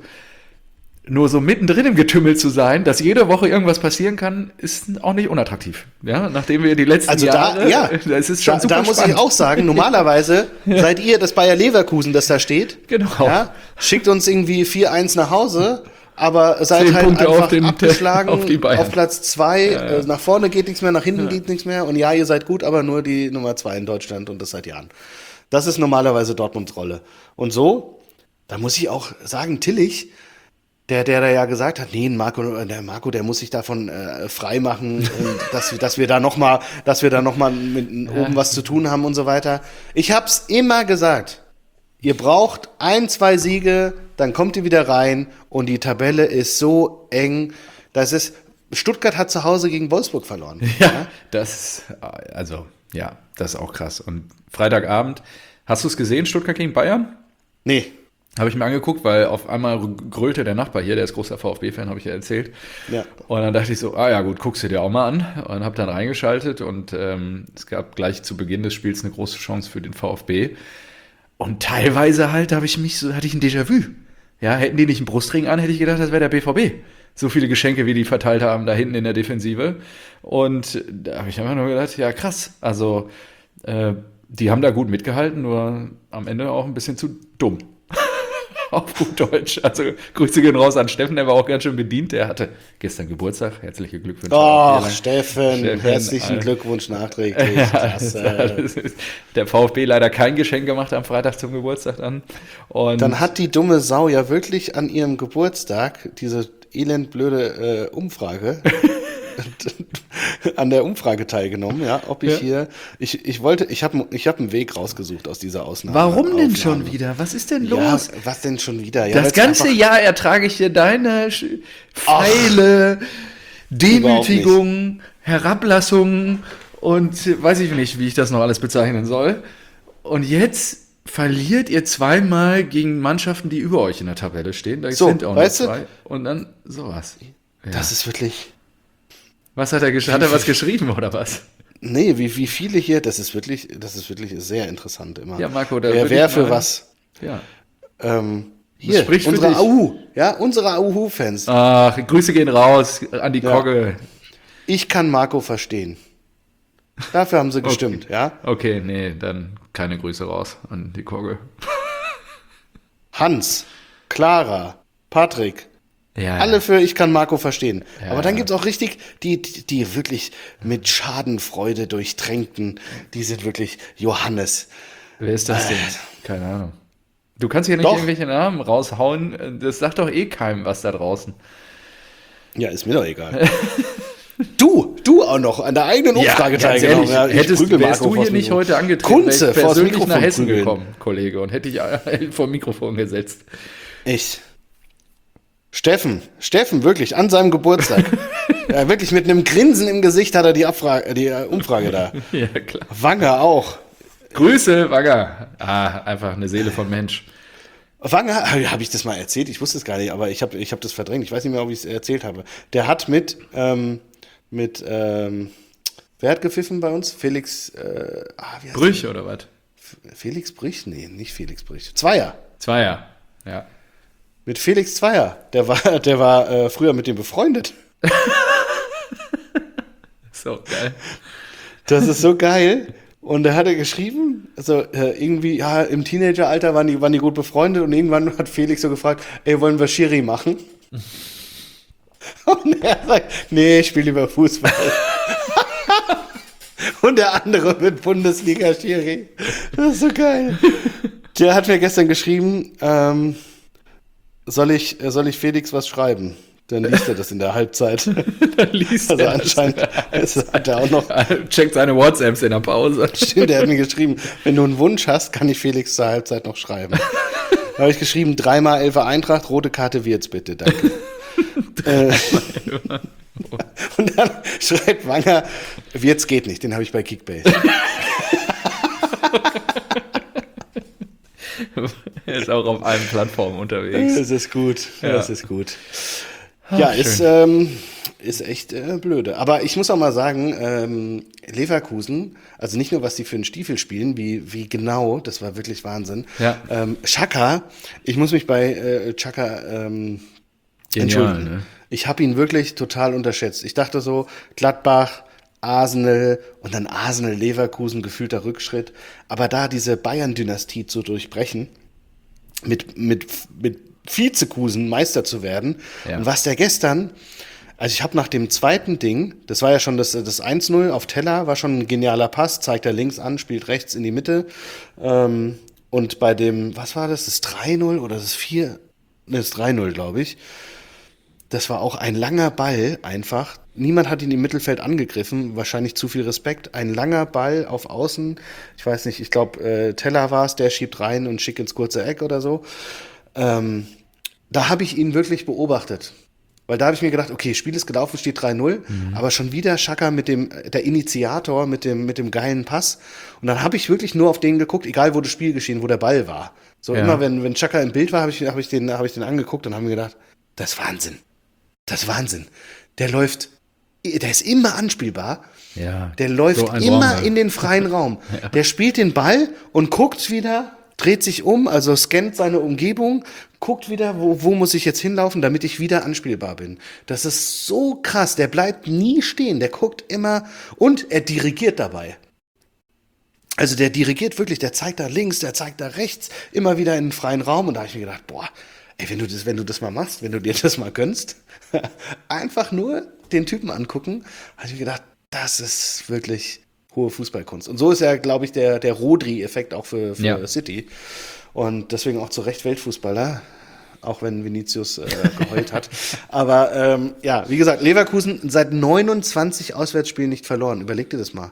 Nur so mittendrin im Getümmel zu sein, dass jede Woche irgendwas passieren kann, ist auch nicht unattraktiv. Ja, nachdem wir die letzten Also da, Jahre, ja, das ist schon da, super da muss spannend. ich auch sagen, normalerweise seid ihr das Bayer Leverkusen, das da steht. Genau. Ja, schickt uns irgendwie vier eins nach Hause, aber seid Zehn halt Punkte einfach auf den- abgeschlagen auf die Bayern. auf Platz zwei. Ja, ja. Äh, nach vorne geht nichts mehr, nach hinten geht nichts mehr. Und ja, ihr seid gut, aber nur die Nummer zwei in Deutschland und das seit Jahren. Das ist normalerweise Dortmunds Rolle. Und so, da muss ich auch sagen, Tillich, der, der da ja gesagt hat, nee, Marco, der Marco, der muss sich davon äh, frei machen, und dass, wir- dass wir da noch mal, dass wir da noch mal mit oben was zu tun haben und so weiter. Ich hab's immer gesagt. Ihr braucht ein, zwei Siege, dann kommt ihr wieder rein und die Tabelle ist so eng. Das ist, Stuttgart hat zu Hause gegen Wolfsburg verloren. Ja, das, also, ja, das ist auch krass. Und Freitagabend, hast du es gesehen, Stuttgart gegen Bayern? Nee. Habe ich mir angeguckt, weil auf einmal grölte der Nachbar hier, der ist großer VfB-Fan, habe ich ja erzählt. Ja. Und dann dachte ich so, ah ja gut, guckst du dir auch mal an. Und habe dann reingeschaltet und ähm, es gab gleich zu Beginn des Spiels eine große Chance für den VfB. Und teilweise halt habe ich mich so, hatte ich ein Déjà-vu. Ja, hätten die nicht einen Brustring an, hätte ich gedacht, das wäre der B V B. So viele Geschenke, wie die verteilt haben, da hinten in der Defensive. Und da habe ich einfach nur gedacht, ja krass. Also äh, die haben da gut mitgehalten, nur am Ende auch ein bisschen zu dumm. Auf gut Deutsch. Also Grüße gehen raus an Steffen, der war auch ganz schön bedient. Der hatte gestern Geburtstag. Herzliche Glückwünsche. Ach, Vielen Steffen, Steffen, herzlichen äh, Glückwunsch nachträglich. Ja, Klasse. das ist der VfB leider kein Geschenk gemacht am Freitag zum Geburtstag dann. Und Dann hat die dumme Sau ja wirklich an ihrem Geburtstag diese elendblöde äh, Umfrage an der Umfrage teilgenommen, ja, ob ich Ja. hier, ich, ich wollte, ich habe ich hab einen Weg rausgesucht aus dieser Ausnahme. warum denn Aufnahme. schon wieder? Was ist denn Ja, los? was denn schon wieder? Ja, Das weil's ganze einfach- Jahr ertrage ich dir deine Sch- Pfeile, Demütigung, Herablassung und äh, weiß ich nicht, wie ich das noch alles bezeichnen soll. Und jetzt verliert ihr zweimal gegen Mannschaften, die über euch in der Tabelle stehen. Da So, sind auch noch weißt du- zwei. Und dann sowas. Ja. Das ist wirklich, Was hat er geschrieben? Hat er was geschrieben oder was? Nee, wie, wie viele hier, das ist wirklich, das ist wirklich sehr interessant immer. Ja, Marco, da wer würde wer ich für mal- was? Ja. Ähm, hier, spricht für unsere dich. A U, ja, unsere A U-Fans. Ach, Grüße gehen raus an die Ja. Kogge. Ich kann Marco verstehen. Dafür haben sie gestimmt, ja. Okay, nee, dann keine Grüße raus an die Kogge. Hans, Clara, Patrick, Ja, alle für Ich kann Marco verstehen. Ja. Aber dann gibt's auch richtig die, die, die wirklich mit Schadenfreude durchtränkten, die sind wirklich Johannes. wer ist das denn? Keine Ahnung. Du kannst hier nicht Doch. irgendwelche Namen raushauen. Das sagt doch eh keinem was da draußen. Ja, ist mir doch egal. Du, du auch noch an der eigenen Umfrage ganz teilgenommen. ehrlich, Ja, ich hättest, prügel wärst Marco du vors hier nicht Mikro. heute angetreten, Kunze, wäre ich vors persönlich nach Mikrofon Hessen prügeln. gekommen, Kollege, und hätte ich vor Mikrofon gesetzt. Ich. Steffen, Steffen, wirklich, an seinem Geburtstag. Ja, wirklich mit einem Grinsen im Gesicht hat er die, Abfrage, die äh, Umfrage da. Ja, klar. Wanger auch. Grüße, Wagger. Ah, einfach eine Seele von Mensch. Wanger, habe ich das mal erzählt? Ich wusste es gar nicht, aber ich habe ich hab das verdrängt. Ich weiß nicht mehr, ob ich es erzählt habe. Der hat mit, ähm, mit, ähm, wer hat gepfiffen bei uns? Felix, äh, ah, wie heißt Brüch oder was? der? Felix Brüch? Nee, nicht Felix Brüch. Zweier. Zweier. Ja. Mit Felix Zweier. Der war, der war äh, früher mit dem befreundet. So, geil. Das ist so geil. Und da hat er geschrieben, also äh, irgendwie, ja, im Teenageralter waren die, waren die gut befreundet und irgendwann hat Felix so gefragt, ey, wollen wir Schiri machen? Und er sagt, nee, ich spiele lieber Fußball. Und der andere mit Bundesliga-Schiri. Das ist so geil. Der hat mir gestern geschrieben, ähm, soll ich, äh, soll ich Felix was schreiben? Dann liest er das in der Halbzeit. Dann liest Also er anscheinend das. ist- hat er auch noch, Checkt seine WhatsApps in der Pause. stimmt, der hat mir geschrieben, wenn du einen Wunsch hast, kann ich Felix zur Halbzeit noch schreiben. Da habe ich geschrieben, dreimal Elfer Eintracht, rote Karte Wirtz bitte, danke. äh, und dann schreibt Wanger, Wirtz geht nicht, den habe ich bei Kickbase. Er ist auch auf allen Plattformen unterwegs. Das ist gut, Ja. das ist gut. Ja, ist, ähm, ist echt äh, blöde. Aber ich muss auch mal sagen, ähm, Leverkusen, also nicht nur, was die für einen Stiefel spielen, wie, wie genau, das war wirklich Wahnsinn. Ja. Ähm, Xhaka, ich muss mich bei äh, Xhaka ähm, Genial, entschuldigen. ne? Ich habe ihn wirklich total unterschätzt. Ich dachte so, Gladbach, Arsenal und dann Arsenal, Leverkusen, gefühlter Rückschritt. Aber da diese Bayern-Dynastie zu durchbrechen, mit, mit, mit Vizekusen Meister zu werden. Ja. Und was der gestern, also ich habe nach dem zweiten Ding, das war ja schon das, das eins null auf Teller, war schon ein genialer Pass, zeigt er links an, spielt rechts in die Mitte. Ähm, und bei dem, was war das, das drei null oder das vier? Ne, das drei null, glaube ich. Das war auch ein langer Ball einfach. Niemand hat ihn im Mittelfeld angegriffen, wahrscheinlich zu viel Respekt. Ein langer Ball auf Außen, ich weiß nicht, ich glaube äh, Teller war es, der schiebt rein und schickt ins kurze Eck oder so. Ähm, da habe ich ihn wirklich beobachtet. Weil da habe ich mir gedacht, okay, Spiel ist gelaufen, steht drei null, mhm. aber schon wieder Xhaka mit dem, der Initiator, mit dem, mit dem geilen Pass. Und dann habe ich wirklich nur auf den geguckt, egal wo das Spiel geschehen, wo der Ball war. So Ja. immer, wenn, wenn Xhaka im Bild war, habe ich, hab ich, den, hab ich den angeguckt und habe mir gedacht, das ist Wahnsinn. Das ist Wahnsinn. Der läuft, der ist immer anspielbar. Ja, Der läuft so ein immer brauchen wir. in den freien Raum. Der spielt den Ball und guckt wieder, dreht sich um, also scannt seine Umgebung, guckt wieder, wo, wo muss ich jetzt hinlaufen, damit ich wieder anspielbar bin. Das ist so krass. Der bleibt nie stehen. Der guckt immer und er dirigiert dabei. Also der dirigiert wirklich, der zeigt da links, der zeigt da rechts, immer wieder in den freien Raum. Und da habe ich mir gedacht, boah, ey, wenn du das, wenn du das mal machst, wenn du dir das mal gönnst, einfach nur den Typen angucken, habe ich mir gedacht, das ist wirklich hohe Fußballkunst. Und so ist ja, glaube ich, der, der Rodri-Effekt auch für, für Ja. City. Und deswegen auch zu Recht Weltfußballer, auch wenn Vinicius äh, geheult hat. Aber ähm, ja, wie gesagt, Leverkusen seit neunundzwanzig Auswärtsspielen nicht verloren. Überleg dir das mal.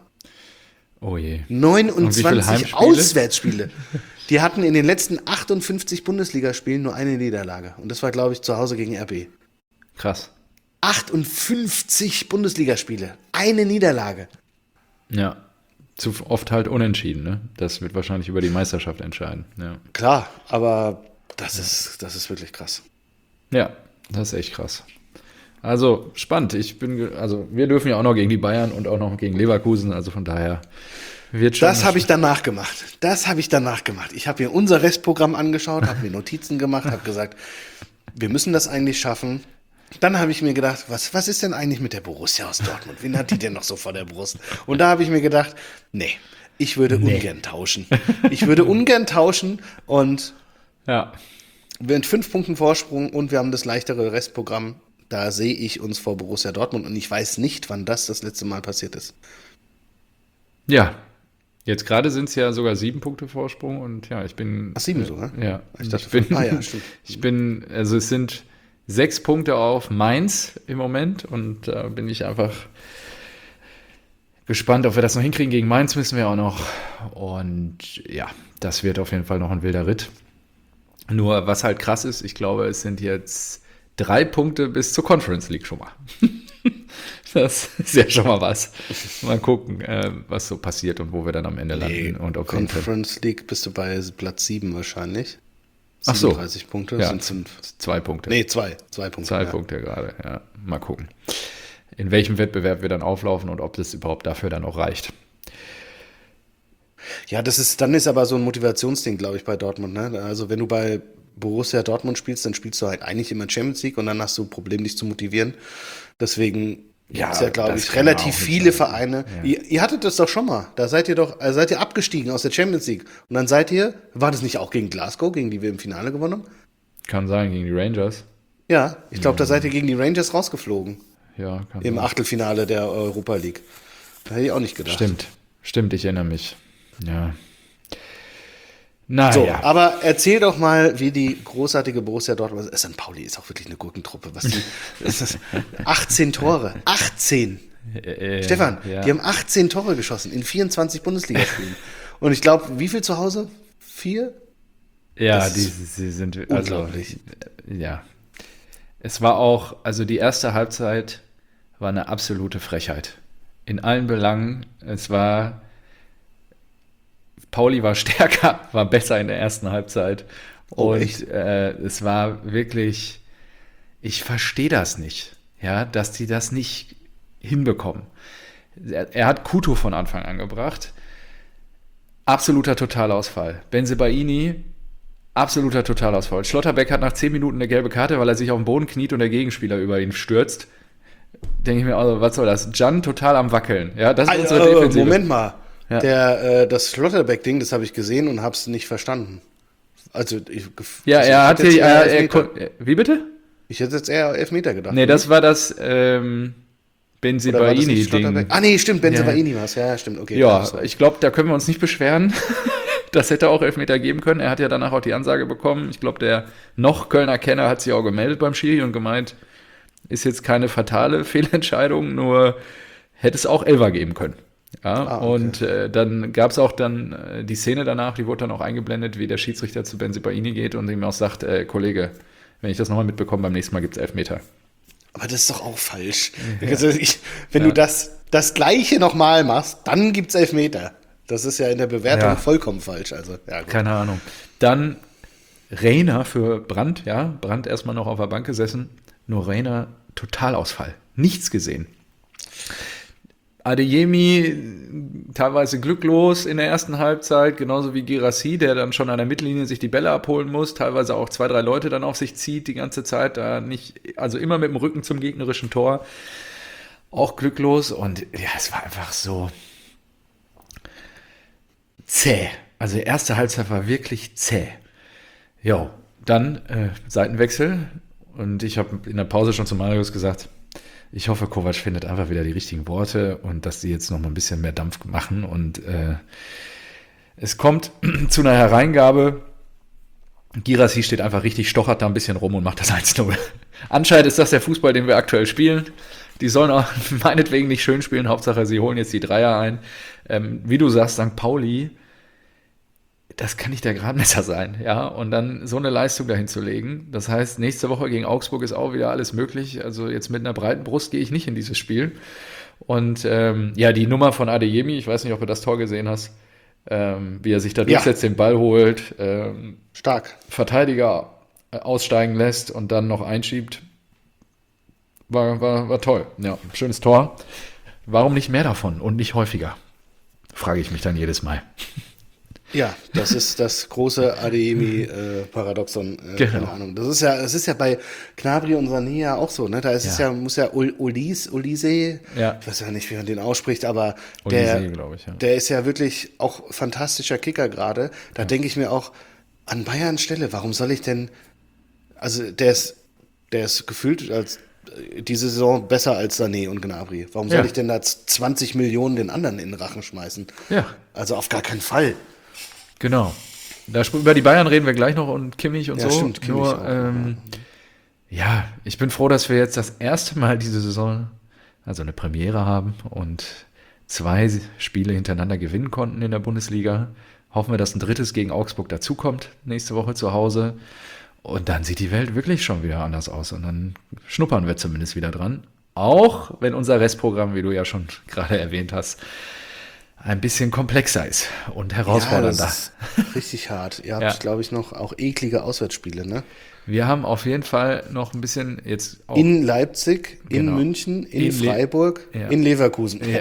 Oh je. neunundzwanzig Heimspiele? Auswärtsspiele. Die hatten in den letzten achtundfünfzig Bundesligaspielen nur eine Niederlage. Und das war, glaube ich, zu Hause gegen R B. Krass. achtundfünfzig Bundesligaspiele. Eine Niederlage. Ja. Zu oft halt unentschieden, ne? Das wird wahrscheinlich über die Meisterschaft entscheiden. Ja. Klar, aber das ist, das ist wirklich krass. Ja, das ist echt krass. Also spannend. Ich bin, ge- also wir dürfen ja auch noch gegen die Bayern und auch noch gegen Leverkusen. Also von daher wird schon. Das habe ich danach gemacht. Das habe ich danach gemacht. Ich habe mir unser Restprogramm angeschaut, habe mir Notizen gemacht, habe gesagt, wir müssen das eigentlich schaffen. Dann habe ich mir gedacht, was, was ist denn eigentlich mit der Borussia aus Dortmund? Wen hat die denn noch so vor der Brust? Und da habe ich mir gedacht, nee, ich würde Nee. ungern tauschen. Ich würde ungern tauschen und Ja. mit fünf Punkten Vorsprung und wir haben das leichtere Restprogramm, da sehe ich uns vor Borussia Dortmund und ich weiß nicht, wann das das letzte Mal passiert ist. Ja. Jetzt gerade sind es ja sogar sieben Punkte Vorsprung und ja, ich bin. Ach, sieben sogar? Ja. Ich dachte, bin, ah ja, stimmt. ich bin, also es sind sechs Punkte auf Mainz im Moment und da bin ich einfach gespannt, ob wir das noch hinkriegen. Gegen Mainz müssen wir auch noch. Und ja, das wird auf jeden Fall noch ein wilder Ritt. Nur was halt krass ist, ich glaube, es sind jetzt drei Punkte bis zur Conference League schon mal. Das ist ja schon mal was. Mal gucken, äh, was so passiert und wo wir dann am Ende landen. Und ob wir hinter- Conference League bist du bei Platz sieben wahrscheinlich. Ach so. siebenunddreißig Punkte Ja, sind fünf. zwei Punkte. Nee, zwei. Zwei Punkte. Zwei ja. Punkte gerade, ja. Mal gucken, in welchem Wettbewerb wir dann auflaufen und ob das überhaupt dafür dann auch reicht. Ja, das ist, dann ist aber so ein Motivationsding, glaube ich, bei Dortmund. Ne? Also wenn du bei Borussia Dortmund spielst, dann spielst du halt eigentlich immer Champions League und dann hast du ein Problem, dich zu motivieren. Deswegen Ja, gibt es ja, glaube das ich, kann man relativ auch nicht viele sagen. Vereine. Ja. Ihr, ihr hattet das doch schon mal. Da seid ihr doch, äh, seid ihr abgestiegen aus der Champions League. Und dann seid ihr, war das nicht auch gegen Glasgow, gegen die wir im Finale gewonnen haben? Kann sein, gegen die Rangers. Ja, ich glaube, da seid ihr gegen die Rangers rausgeflogen. Ja, kann Im sein. Achtelfinale der Europa League. Da hätte ich auch nicht gedacht. Stimmt, stimmt, ich erinnere mich. Ja. So, Naja. aber erzähl doch mal, wie die großartige Borussia Dortmund, Sankt Pauli ist auch wirklich eine Gurkentruppe, was die, das ist achtzehn Tore, achtzehn. Äh, äh, Stefan, ja. die haben achtzehn Tore geschossen in vierundzwanzig Bundesligaspielen. Und ich glaube, wie viel zu Hause? Vier? Ja, Das die, ist sie sind also unglaublich. ja. Es war auch, also die erste Halbzeit war eine absolute Frechheit. In allen Belangen. Es war, Pauli war stärker, war besser in der ersten Halbzeit. Oh, Und echt? äh, es war wirklich, ich verstehe das nicht, ja, dass die das nicht hinbekommen. Er, er hat Kuto von Anfang an gebracht. Absoluter Totalausfall. Bensebaini, absoluter Totalausfall. Schlotterbeck hat nach zehn Minuten eine gelbe Karte, weil er sich auf den Boden kniet und der Gegenspieler über ihn stürzt. Denke ich mir, also, was soll das? Jan total am Wackeln. Ja, das ist unsere Also, Defensive. Moment mal. Ja. Der, äh, das Schlotterbeck-Ding, das habe ich gesehen und habe es nicht verstanden. Also, ich, Ja, also, er ich hat hätte hier, jetzt eher er, er, Elfmeter. kon- äh, wie bitte? Ich hätte jetzt eher Elfmeter gedacht. Nee, das war das ähm, Oder war das nicht Schlotterbeck? Bensebaini-Ding. Ah, nee, stimmt, Benzebaini war es. Ja, ja, stimmt, okay. Ja, sorry. ich glaube, da können wir uns nicht beschweren. Das hätte auch Elfmeter geben können. Er hat ja danach auch die Ansage bekommen. Ich glaube, der noch Kölner Kenner hat sich auch gemeldet beim Schiri und gemeint, ist jetzt keine fatale Fehlentscheidung, nur hätte es auch Elfer geben können. Ja, Ah, okay. und äh, dann gab es auch dann äh, die Szene danach, die wurde dann auch eingeblendet, wie der Schiedsrichter zu Bensebaini geht und ihm auch sagt, äh, Kollege, wenn ich das nochmal mitbekomme, beim nächsten Mal gibt es Elfmeter. Aber das ist doch auch falsch. Also ich, wenn du das, das Gleiche nochmal machst, dann gibt's Elfmeter. Das ist ja in der Bewertung Ja. vollkommen falsch. Also, ja, gut. Keine Ahnung. Dann Reina für Brandt, ja. Brandt erstmal noch auf der Bank gesessen. Nur Reina, Totalausfall. Nichts gesehen. Adeyemi teilweise glücklos in der ersten Halbzeit, genauso wie Girassi, der dann schon an der Mittellinie sich die Bälle abholen muss, teilweise auch zwei, drei Leute dann auf sich zieht die ganze Zeit, da nicht, also immer mit dem Rücken zum gegnerischen Tor. Auch glücklos und ja, es war einfach so zäh. Also die erste Halbzeit war wirklich zäh. Jo, dann äh, Seitenwechsel und ich habe in der Pause schon zu Marius gesagt, ich hoffe, Kovac findet einfach wieder die richtigen Worte und dass die jetzt noch mal ein bisschen mehr Dampf machen und äh, es kommt zu einer Hereingabe. Girassi steht einfach richtig, stochert da ein bisschen rum und macht das eins null. Anscheinend ist das der Fußball, den wir aktuell spielen. Die sollen auch meinetwegen nicht schön spielen, Hauptsache sie holen jetzt die Dreier ein. Ähm, wie du sagst, Sankt Pauli, das kann nicht der Gradmesser sein, ja, und dann so eine Leistung dahin zu legen. Das heißt, nächste Woche gegen Augsburg ist auch wieder alles möglich. Also jetzt mit einer breiten Brust gehe ich nicht in dieses Spiel. Und ähm, ja, die Nummer von Adeyemi, ich weiß nicht, ob du das Tor gesehen hast, ähm, wie er sich da Ja. durchsetzt, den Ball holt, ähm, Stark. Verteidiger aussteigen lässt und dann noch einschiebt. War, war, war toll. Ja, schönes Tor. Warum nicht mehr davon und nicht häufiger? Frage ich mich dann jedes Mal. Ja, das ist das große Adeyemi-Paradoxon. Äh, Genau. Keine Ahnung. Das ist ja, das ist ja bei Gnabry und Sané ja auch so, ne? Da ist es Ja. ja, muss ja Ul- Ulis, Ulise, Ja. ich weiß ja nicht, wie man den ausspricht, aber Olise, der, glaube ich, ja. der ist ja wirklich auch fantastischer Kicker gerade. Da denke ich mir auch, an Bayern Stelle, warum soll ich denn, also der ist, der ist gefühlt als äh, diese Saison besser als Sané und Gnabry. Warum soll Ja. ich denn da zwanzig Millionen den anderen in den Rachen schmeißen? Ja. Also auf gar keinen Fall. Genau. Da, sp- über die Bayern reden wir gleich noch und Kimmich und Ja, so. stimmt, Kimmich Nur, auch, ähm, ja, ich bin froh, dass wir jetzt das erste Mal diese Saison, also eine Premiere haben und zwei Spiele hintereinander gewinnen konnten in der Bundesliga. Hoffen wir, dass ein drittes gegen Augsburg dazukommt, nächste Woche zu Hause. Und dann sieht die Welt wirklich schon wieder anders aus. Und dann schnuppern wir zumindest wieder dran. Auch wenn unser Restprogramm, wie du ja schon gerade erwähnt hast, ein bisschen komplexer ist und herausfordernder. Ja, das ist richtig hart. Ihr habt, Ja. glaube ich, noch auch eklige Auswärtsspiele, ne? Wir haben auf jeden Fall noch ein bisschen jetzt auch. In Leipzig, in Genau. München, in, In Le- Freiburg, Ja. in Leverkusen. Ja.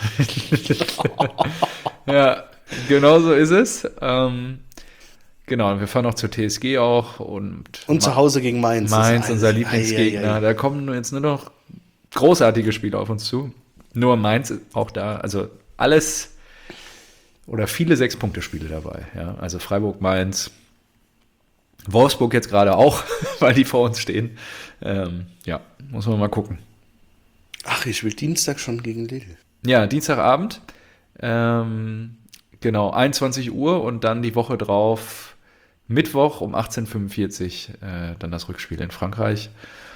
Boah. Ja, genau so ist es. Ähm, genau, wir fahren noch zur T S G auch und, Und zu Hause gegen Mainz. Das Mainz, ist unser ein- Lieblingsgegner. ei, ei, ei. Da kommen jetzt nur noch großartige Spiele auf uns zu. Nur Mainz ist auch da. Also alles oder viele Sechs-Punkte-Spiele dabei. Ja, also Freiburg, Mainz, Wolfsburg jetzt gerade auch, weil die vor uns stehen. Ähm, ja, muss man mal gucken. Ach, ihr spielt Dienstag schon gegen Lille. Ja, Dienstagabend. Ähm, genau, einundzwanzig Uhr und dann die Woche drauf, Mittwoch um achtzehn Uhr fünfundvierzig, äh, dann das Rückspiel in Frankreich.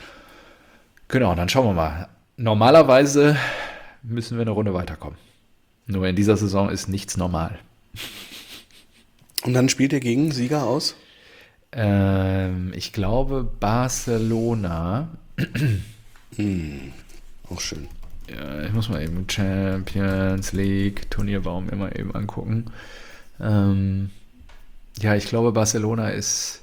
Genau, dann schauen wir mal. Normalerweise müssen wir eine Runde weiterkommen. Nur in dieser Saison ist nichts normal. Und dann spielt ihr gegen Sieger aus? Ähm, ich glaube Barcelona. Auch schön. Ja, ich muss mal eben Champions League Turnierbaum immer eben angucken. Ähm, ja, ich glaube Barcelona ist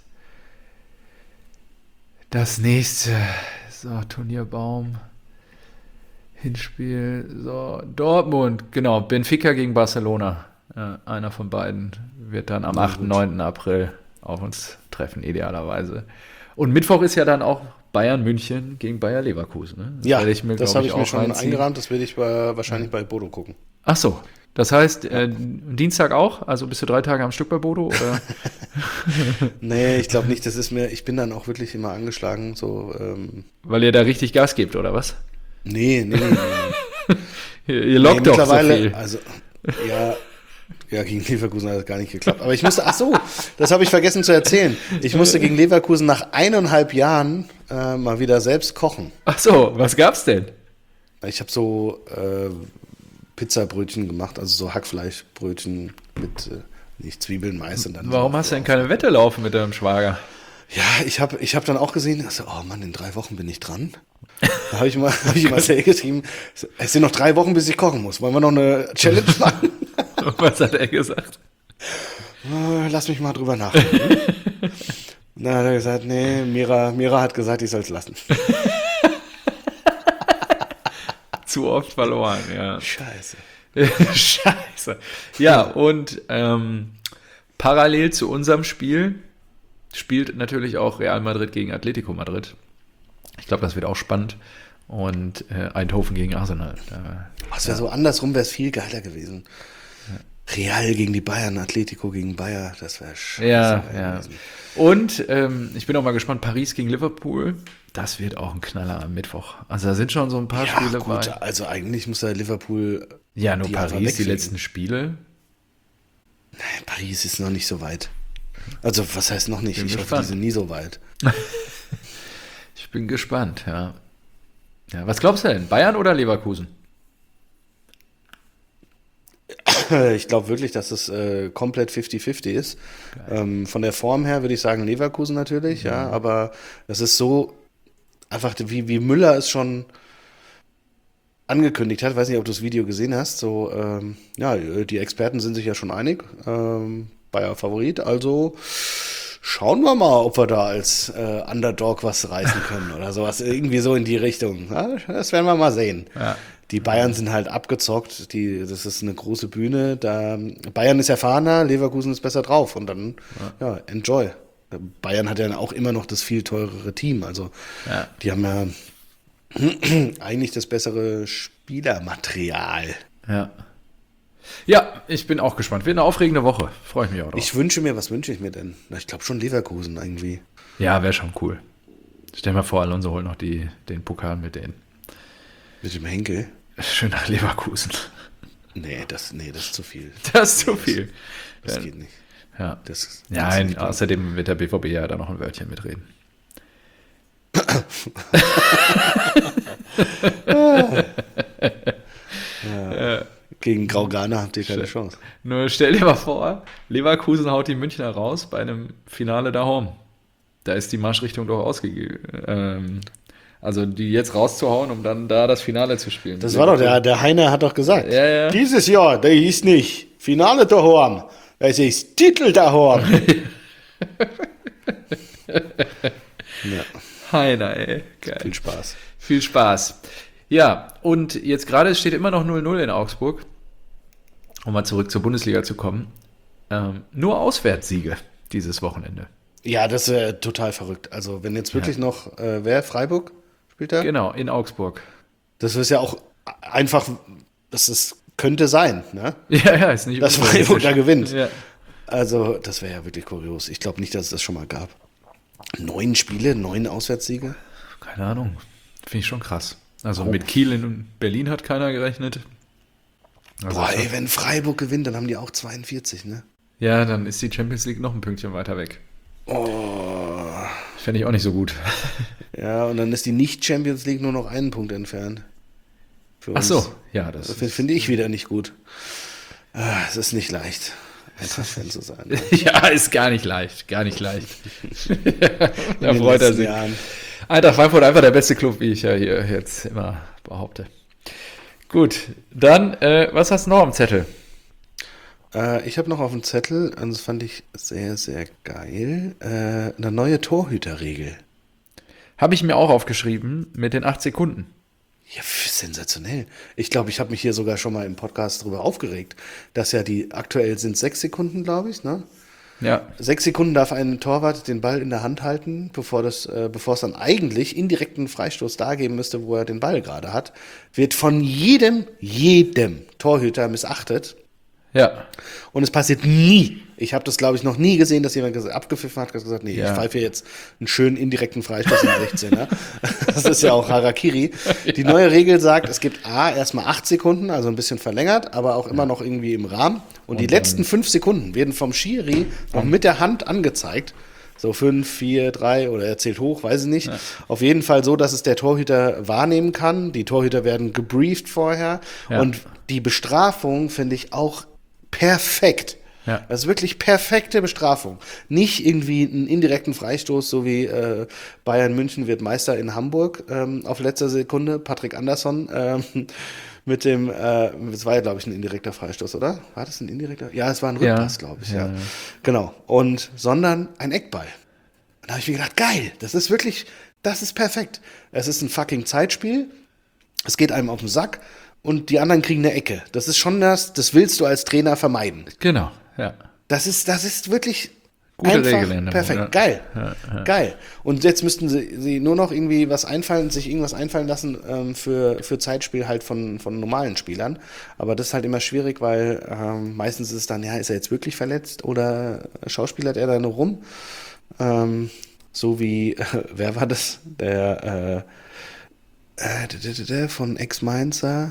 das nächste. So, Turnierbaum. Hinspiel. So, Dortmund. Genau, Benfica gegen Barcelona. Ja, einer von beiden wird dann am achten, neunten April auf uns treffen, idealerweise. Und Mittwoch ist ja dann auch Bayern München gegen Bayer Leverkusen. Ne? Ja, werde ich mir, das glaub habe ich mir auch schon reinziehen. eingerahmt. Das werde ich bei, wahrscheinlich bei Bodo gucken. Ach so, das heißt, äh, Dienstag auch? Also bist du drei Tage am Stück bei Bodo? Oder? Nee, ich glaube nicht. Das ist mir, ich bin dann auch wirklich immer angeschlagen. So, ähm, Weil ihr da richtig Gas gebt, oder was? nee, nee, nee. nee. Ihr, ihr lockt Nee, doch so mittlerweile, viel. also, ja, ja, gegen Leverkusen hat das gar nicht geklappt. Aber ich musste, ach so, das habe ich vergessen zu erzählen. Ich musste gegen Leverkusen nach eineinhalb Jahren äh, mal wieder selbst kochen. Ach so, was gab's denn? Ich habe so äh, Pizzabrötchen gemacht, also so Hackfleischbrötchen mit äh, nicht Zwiebeln, Mais und dann. Warum so, hast du denn keine Wette laufen mit deinem Schwager? Ja, ich habe ich hab dann auch gesehen, also, oh Mann, in drei Wochen bin ich dran. Da habe ich mal, hab ich Marcel geschrieben, es sind noch drei Wochen, bis ich kochen muss. Wollen wir noch eine Challenge machen? Was hat er gesagt? Äh, Lass mich mal drüber nachdenken. Dann hat er gesagt, nee, Mira, Mira hat gesagt, ich soll es lassen. Zu oft verloren, ja. Scheiße. Scheiße. Ja, und ähm, parallel zu unserem Spiel spielt natürlich auch Real Madrid gegen Atletico Madrid. Ich glaube, das wird auch spannend. Und äh, Eindhoven gegen Arsenal. Da, Es wäre so andersrum, wäre es viel geiler gewesen. Real gegen die Bayern, Atletico gegen Bayer, das wäre scheiße ja, geil ja. gewesen. Und ähm, ich bin auch mal gespannt, Paris gegen Liverpool. Das wird auch ein Knaller am Mittwoch. Also da sind schon so ein paar Ja, Spiele gut, bei. also eigentlich muss ja Liverpool, Ja, nur die einfach Paris, die wegfliegen. letzten Spiele. Paris ist noch nicht so weit. Also, was heißt noch nicht? Bin Ich hoffe, gespannt. die sind nie so weit. Ich bin gespannt, ja. Ja, was glaubst du denn? Bayern oder Leverkusen? Ich glaube wirklich, dass es äh, komplett fünfzig fünfzig ist. Ähm, von der Form her würde ich sagen Leverkusen natürlich, Mhm. ja, aber das ist so einfach, wie, wie Müller es schon angekündigt hat, weiß nicht, ob du das Video gesehen hast, so, ähm, ja, die Experten sind sich ja schon einig, ähm, Bayer Favorit, also schauen wir mal, ob wir da als äh, Underdog was reißen können oder sowas. Irgendwie so in die Richtung. Ja, das werden wir mal sehen. Ja. Die Bayern sind halt abgezockt. Die, das ist eine große Bühne. Da, Bayern ist erfahrener, Leverkusen ist besser drauf. Und dann, ja, ja enjoy. Bayern hat ja auch immer noch das viel teurere Team. Also, Ja. die haben ja eigentlich das bessere Spielermaterial. Ja. Ja, ich bin auch gespannt. Wird eine aufregende Woche. Freue ich mich auch drauf. Ich wünsche mir, was wünsche ich mir denn? Na, ich glaube schon Leverkusen irgendwie. Ja, wäre schon cool. Stell dir mal vor, Alonso holt noch die, den Pokal mit denen. Mit dem Henkel? Schön nach Leverkusen. Nee, das, nee, das ist zu viel. Das ist zu viel. Das Ja. geht nicht. Ja. Das, Nein, das außerdem wird der B V B ja da noch ein Wörtchen mitreden. Gegen Graugana habt ihr keine Chance. Nur stell dir mal vor, Leverkusen haut die Münchner raus bei einem Finale da home. Da ist die Marschrichtung doch ausgegeben. Ähm, also die jetzt rauszuhauen, um dann da das Finale zu spielen. Das war doch, der, der Heiner hat doch gesagt, Ja, ja. dieses Jahr, der hieß nicht Finale daheim, es ist Titel daheim. Ja, Heiner, ey. Geil. viel Spaß. Viel Spaß. Ja, und jetzt gerade steht immer noch null null in Augsburg. Um mal zurück zur Bundesliga zu kommen. Ähm, nur Auswärtssiege dieses Wochenende. Ja, das wäre total verrückt. Also wenn jetzt wirklich noch, äh, wer, Freiburg spielt da? Genau, in Augsburg. Das ist ja auch einfach, das ist, könnte sein, ne? Ja, ja, ist nicht Dass unrealistisch. Freiburg da gewinnt. Ja. Also das wäre ja wirklich kurios. Ich glaube nicht, dass es das schon mal gab. Neun Spiele, neun Auswärtssiege? Keine Ahnung. Finde ich schon krass. Also mit Kiel in Berlin hat keiner gerechnet. Also Boah, schon- ey, wenn Freiburg gewinnt, dann haben die auch zweiundvierzig, ne? Ja, dann ist die Champions League noch ein Pünktchen weiter weg. Oh. Fände ich auch nicht so gut. Ja, und dann ist die Nicht-Champions League nur noch einen Punkt entfernt. Für Ach uns. so, ja, das Das finde ich wieder nicht gut. Ah, es ist nicht leicht, Eintracht-Fan zu sein. ja, ist gar nicht leicht, gar nicht leicht. da In den freut er letzten sich. Jahren. Eintracht Frankfurt einfach der beste Club, wie ich ja hier jetzt immer behaupte. Gut, dann, äh, was hast du noch am Zettel? Äh, ich habe noch auf dem Zettel, und das fand ich sehr, sehr geil, äh, eine neue Torhüterregel. Habe ich mir auch aufgeschrieben mit den acht Sekunden. Ja, pf, sensationell. Ich glaube, ich habe mich hier sogar schon mal im Podcast drüber aufgeregt, dass ja die aktuell sind sechs Sekunden, glaube ich, ne? Ja, Sechs Sekunden darf ein Torwart den Ball in der Hand halten, bevor, das, äh, bevor es dann eigentlich indirekten Freistoß da geben müsste, wo er den Ball gerade hat. Wird von jedem, jedem Torhüter missachtet. ja, Und es passiert nie. Ich habe das, glaube ich, noch nie gesehen, dass jemand ges- abgepfiffen hat, gesagt, nee, Ja. ich pfeife jetzt einen schönen indirekten Freistoß in sechzehner. Das ist ja auch Harakiri. Die neue Regel sagt, es gibt A, erstmal acht Sekunden, also ein bisschen verlängert, aber auch immer noch irgendwie im Rahmen. Und, die letzten fünf Sekunden werden vom Schiri noch mit der Hand angezeigt. So fünf, vier, drei oder er zählt hoch, weiß ich nicht. Auf jeden Fall so, dass es der Torhüter wahrnehmen kann. Die Torhüter werden gebrieft vorher. Ja. Und die Bestrafung finde ich auch perfekt. Ja. Das ist wirklich perfekte Bestrafung. Nicht irgendwie einen indirekten Freistoß, so wie äh, Bayern München wird Meister in Hamburg ähm, auf letzter Sekunde. Patrick Andersson ähm, mit dem, äh, das war ja, glaube ich, ein indirekter Freistoß, oder? War das ein indirekter? Ja, es war ein Rückpass, Ja. glaube ich, Ja, ja. ja. Genau. Und, sondern ein Eckball. Da habe ich mir gedacht, geil, das ist wirklich, das ist perfekt. Es ist ein fucking Zeitspiel. Es geht einem auf den Sack und die anderen kriegen eine Ecke. Das ist schon das, das willst du als Trainer vermeiden. genau, ja. Das ist, das ist wirklich Gute einfach Regel in dem perfekt. Monat. Geil. Ja, ja. Geil. Und jetzt müssten sie, sie nur noch irgendwie was einfallen, sich irgendwas einfallen lassen ähm, für, für Zeitspiel halt von, von normalen Spielern. Aber das ist halt immer schwierig, weil ähm, meistens ist es dann, ja, ist er jetzt wirklich verletzt oder schauspielert er da nur rum? Ähm, so wie, äh, wer war das? Der, äh, äh, der, der, der von Ex-Mainzer?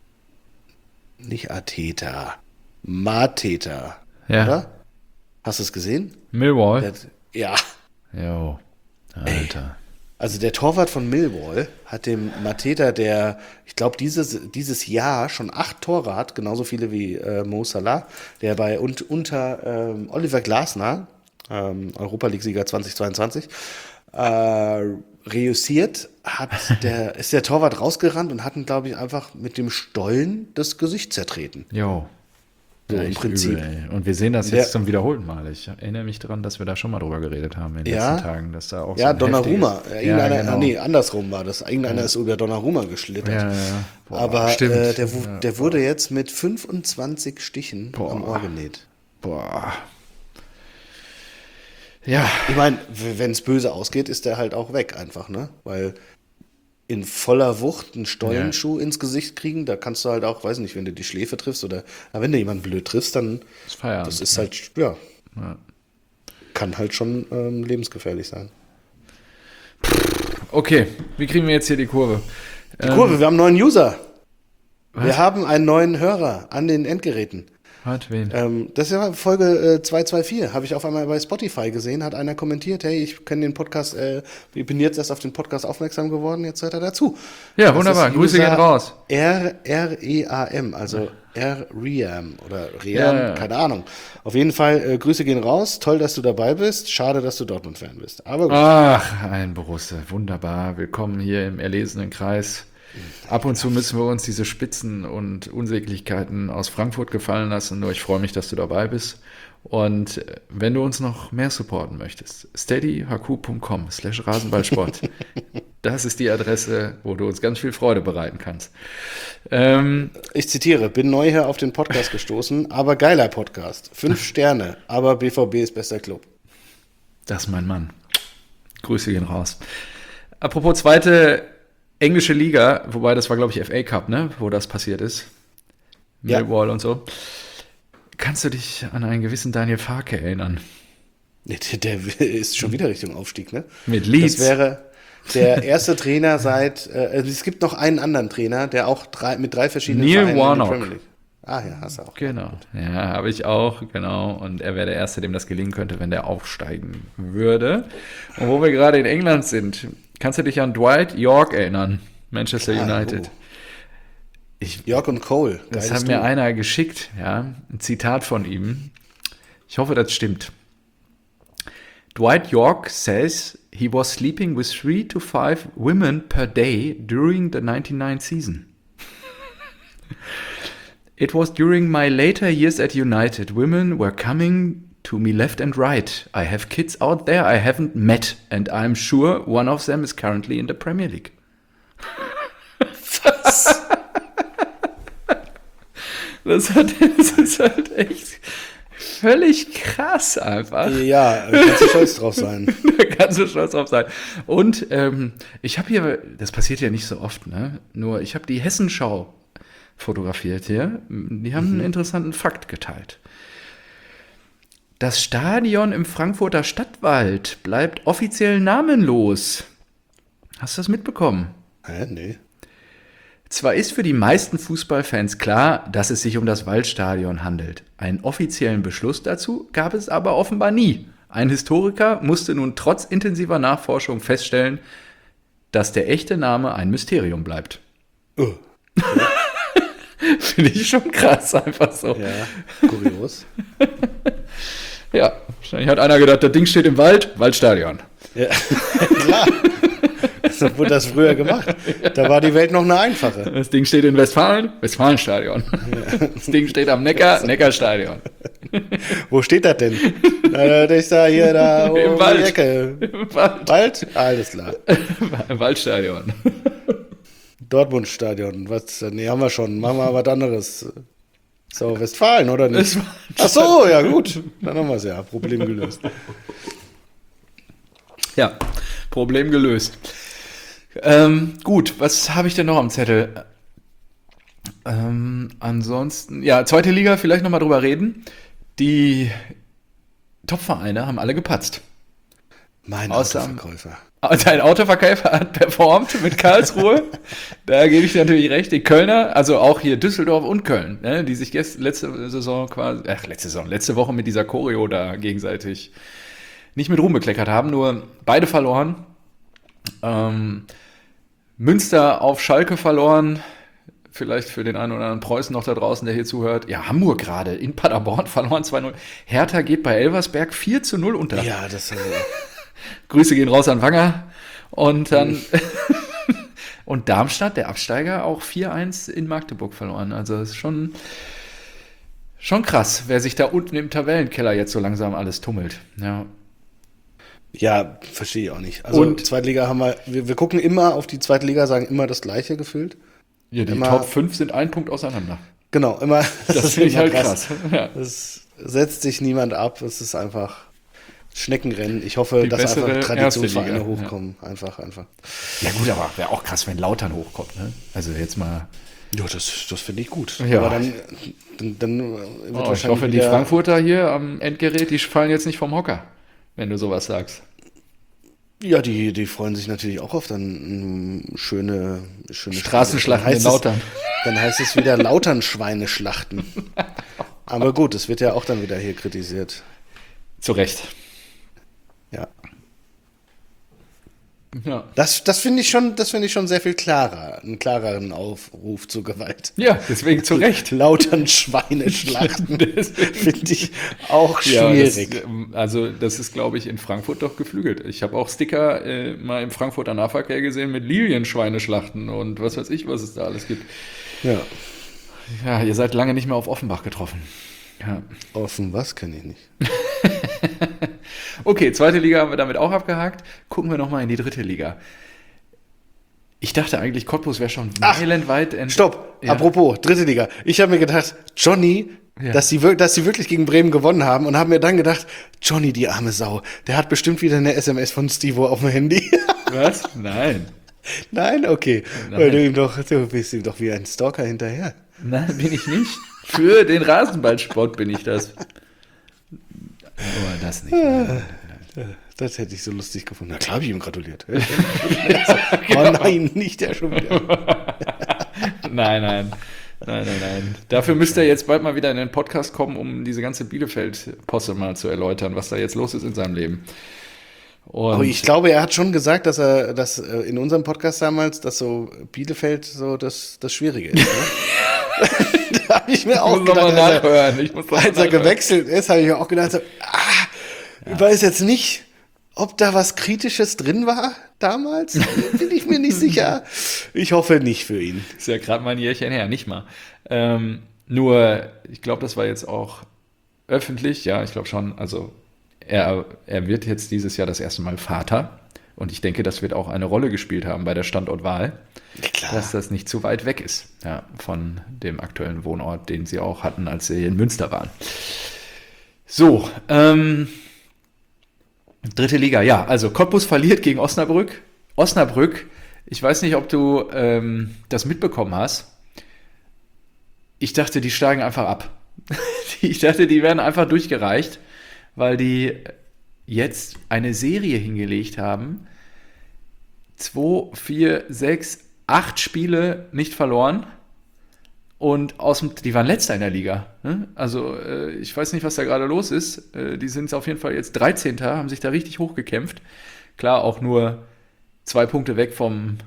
Nicht Ateta. Mateta. Ja. Oder? Hast du es gesehen? Millwall. Der, ja. Jo, Alter. Also der Torwart von Millwall hat dem Mateta, der, ich glaube, dieses, dieses Jahr schon acht Tore hat, genauso viele wie äh, Mo Salah, der bei und, unter ähm, Oliver Glasner, ähm, Europa League-Sieger zweitausendzweiundzwanzig, äh, reüssiert, hat der, ist der Torwart rausgerannt und hat ihn, glaube ich, einfach mit dem Stollen das Gesicht zertreten. Jo. So Ja, im echt Prinzip. übel, ey. Und wir sehen das Der- jetzt zum wiederholten Mal. Ich erinnere mich daran, dass wir da schon mal drüber geredet haben in den Ja. letzten Tagen, dass da auch Ja, so ein Donnarumma. heftiges- Ja, irgendeiner, ja, genau. ah, nee, andersrum war das. Irgendeiner ist über Donnarumma geschlittert. Ja, ja, ja. Boah, Aber stimmt. äh, der, wu- Ja, der wurde jetzt mit fünfundzwanzig Stichen Boah. am Ohr genäht. Boah. Ja, Ich meine, wenn es böse ausgeht, ist der halt auch weg einfach, ne? Weil in voller Wucht einen Stollenschuh ins Gesicht kriegen, da kannst du halt auch, weiß nicht, wenn du die Schläfe triffst oder na, wenn du jemanden blöd triffst, dann ist Feierabend. das ist halt, ja, Ja. kann halt schon ähm, lebensgefährlich sein. Okay, wie kriegen wir jetzt hier die Kurve? Die Kurve, wir haben einen neuen User. Was? Wir haben einen neuen Hörer an den Endgeräten. Hat wen? Ähm, das ist ja Folge äh, zweihundertvierundzwanzig, habe ich auf einmal bei Spotify gesehen, hat einer kommentiert, hey, ich kenne den Podcast, äh, ich bin jetzt erst auf den Podcast aufmerksam geworden, jetzt hört er dazu. Ja, Das wunderbar, ist Grüße User gehen raus. R R E A M, also R Ream oder Ream, Ja, ja. keine Ahnung. Auf jeden Fall, äh, Grüße gehen raus, toll, dass du dabei bist, schade, dass du Dortmund-Fan bist. Aber gut. Ach, ein Borusse, wunderbar. Willkommen hier im erlesenen Kreis. Ab und zu müssen wir uns diese Spitzen und Unsäglichkeiten aus Frankfurt gefallen lassen. Nur ich freue mich, dass du dabei bist. Und äh, wenn du uns noch mehr supporten möchtest, steadyhq.com slash Rasenballsport. Das ist die Adresse, wo du uns ganz viel Freude bereiten kannst. Ähm, Ich zitiere, bin neu hier auf den Podcast gestoßen, aber geiler Podcast. Fünf Sterne, aber B V B ist bester Club. Das ist mein Mann. Grüße gehen raus. Apropos zweite englische Liga, wobei das war, glaube ich, F A Cup, ne, wo das passiert ist. Ja. Millwall und so. Kannst du dich an einen gewissen Daniel Farke erinnern? Der, der ist schon wieder Richtung Aufstieg, ne? Mit Leeds. Das wäre der erste Trainer seit, äh, also es gibt noch einen anderen Trainer, der auch drei, mit drei verschiedenen Neil Vereinen in der Warnock. Premier League. Ah ja, hast du auch. Genau. Ja, habe ich auch, genau. Und er wäre der Erste, dem das gelingen könnte, wenn der aufsteigen würde. Und wo wir gerade in England sind, kannst du dich an Dwight York erinnern? Manchester Ah, United. oh. Ich, Jörg und Cole. Das geiles hat mir Duo. einer geschickt, ja, ein Zitat von ihm. Ich hoffe, das stimmt. Dwight York says he was sleeping with three to five women per day during the ninety-nine season. It was during my later years at United. Women were coming to me left and right. I have kids out there I haven't met and I'm sure one of them is currently in the Premier League. Was? Das, hat, das ist halt echt völlig krass einfach. Ja, kannst du stolz drauf sein. Da kannst du stolz drauf sein. Und ähm, ich habe hier, das passiert ja nicht so oft, ne? Nur ich habe die Hessenschau fotografiert hier. Die haben einen interessanten Fakt geteilt. Das Stadion im Frankfurter Stadtwald bleibt offiziell namenlos. Hast du das mitbekommen? Hä, nee. Zwar ist für die meisten Fußballfans klar, dass es sich um das Waldstadion handelt. Einen offiziellen Beschluss dazu gab es aber offenbar nie. Ein Historiker musste nun trotz intensiver Nachforschung feststellen, dass der echte Name ein Mysterium bleibt. Oh. Finde ich schon krass, einfach so. Ja, kurios. Ja, wahrscheinlich hat einer gedacht, das Ding steht im Wald, Waldstadion. Ja, klar. So wurde das früher gemacht. Da war die Welt noch eine einfache. Das Ding steht in Westfalen, Westfalenstadion. Das Ding steht am Neckar, Neckarstadion. Wo steht das denn? Äh, das ist da hier, da Im um Wald. die Ecke. Im Wald. Wald? Alles klar. Waldstadion. Dortmund-Stadion. Was? Nee, haben wir schon. Machen wir was anderes. So, Westfalen, oder nicht? Westfalen. Ach so, ja gut. Dann haben wir es ja. Problem gelöst. Ja, Problem gelöst. Ähm, gut, was habe ich denn noch am Zettel? Ähm, ansonsten, ja, zweite Liga, vielleicht nochmal drüber reden. Die Top-Vereine haben alle gepatzt. Mein Außer- Autoverkäufer. Dein Autoverkäufer hat performt mit Karlsruhe. Da gebe ich dir natürlich recht. Die Kölner, also auch hier Düsseldorf und Köln, ne, die sich gest, letzte Saison quasi, ach, letzte Saison, letzte Woche mit dieser Choreo da gegenseitig nicht mit Ruhm bekleckert haben, nur beide verloren. Ähm, Münster auf Schalke verloren. Vielleicht für den einen oder anderen Preußen noch da draußen, der hier zuhört. Ja, Hamburg gerade in Paderborn verloren zwei null. Hertha geht bei Elversberg vier zu null unter. Ja, das ist Grüße gehen raus an Wanger. Und dann und Darmstadt, der Absteiger, auch vier eins in Magdeburg verloren. Also das ist schon, Schon krass, wer sich da unten im Tabellenkeller jetzt so langsam alles tummelt. Ja. Ja, verstehe ich auch nicht. Also Und- Zweitliga haben wir, wir, wir gucken immer auf die zweite Liga, sagen immer das Gleiche gefühlt. Ja, die Immer- Top fünf sind ein Punkt auseinander. Genau, immer. Das, ist finde ich immer halt krass. Ja. Es setzt sich niemand ab. Es ist einfach Schneckenrennen. Ich hoffe, Die dass bessere einfach Traditionsvereine erste Liga, hochkommen. Einfach, einfach. Ja gut, aber wäre auch krass, wenn Lautern hochkommt. Ne? Also jetzt mal. Ja, das, das finde ich gut. Ja. Aber dann, dann, dann wird Oh, ich wahrscheinlich hoffe, die wieder, Frankfurter hier am Endgerät, die fallen jetzt nicht vom Hocker, wenn du sowas sagst. Ja, die, die freuen sich natürlich auch auf dann mm, schöne, schöne Straßenschlachten Spiele. in Dann heißt Lautern. Es, dann heißt es wieder Lautern-Schweine schlachten. Aber gut, es wird ja auch dann wieder hier kritisiert. Zu Recht. Ja. Ja. Das, das finde ich schon, das finde ich schon sehr viel klarer. Einen klareren Aufruf zur Gewalt. Ja, deswegen zu Recht. Lautern Schweine schlachten. Finde ich auch Ja, schwierig. das, ähm, also das ist, glaube ich, in Frankfurt doch geflügelt. Ich habe auch Sticker äh, mal im Frankfurter Nahverkehr gesehen mit Lilienschweineschlachten und was weiß ich, was es da alles gibt. Ja. Ja, ihr seid lange nicht mehr auf Offenbach getroffen. Ja. Offen, was kenne ich nicht. Okay, zweite Liga haben wir damit auch abgehakt. Gucken wir nochmal in die dritte Liga. Ich dachte eigentlich, Cottbus wäre schon Ach, meilenweit ent- Stopp, Ja. apropos, dritte Liga. Ich habe mir gedacht, Johnny, Ja. dass, sie, wir- dass sie wirklich gegen Bremen gewonnen haben und habe mir dann gedacht, Johnny, die arme Sau, der hat bestimmt wieder eine S M S von Stevo auf dem Handy. Was? Nein. Nein, okay. Nein. Weil du ihm doch, du bist ihm doch wie ein Stalker hinterher. Nein, bin ich nicht. Für den Rasenballsport bin ich das. Aber das nicht. Nein. Das hätte ich so lustig gefunden. Na klar, habe ich ihm gratuliert. Oh nein, nicht der schon wieder. Nein, nein. Nein, nein, nein. Dafür müsste er jetzt bald mal wieder in den Podcast kommen, um diese ganze Bielefeld-Posse mal zu erläutern, was da jetzt los ist in seinem Leben. Und Aber ich glaube, er hat schon gesagt, dass er, dass äh, in unserem Podcast damals, dass so Bielefeld so das, das Schwierige ist. Ne? Da habe ich mir ich auch muss nochmal gedacht, als er, nachhören. Ich muss noch mal als er nachhören. gewechselt ist, habe ich mir auch gedacht, so, ah, ich weiß jetzt nicht, ob da was Kritisches drin war damals. Bin ich mir nicht sicher. Ich hoffe nicht für ihn. Ist ja gerade mal ein Jährchen her, nicht mal. Ähm, nur, ich glaube, das war jetzt auch öffentlich, ja, ich glaube schon, also er, er wird jetzt dieses Jahr das erste Mal Vater und ich denke, das wird auch eine Rolle gespielt haben bei der Standortwahl, Ja, klar. dass das nicht zu weit weg ist, ja, von dem aktuellen Wohnort, den sie auch hatten, als sie in Münster waren. So, ähm, dritte Liga, ja, also Cottbus verliert gegen Osnabrück. Osnabrück, ich weiß nicht, ob du ähm, das mitbekommen hast. Ich dachte, die steigen einfach ab. Ich dachte, die werden einfach durchgereicht, weil die jetzt eine Serie hingelegt haben. Zwei, vier, sechs, acht Spiele nicht verloren. Und aus dem, die waren letzter in der Liga. Ne? Also äh, ich weiß nicht, was da gerade los ist. Äh, die sind auf jeden Fall jetzt dreizehnter, haben sich da richtig hochgekämpft. Klar, auch nur zwei Punkte weg vom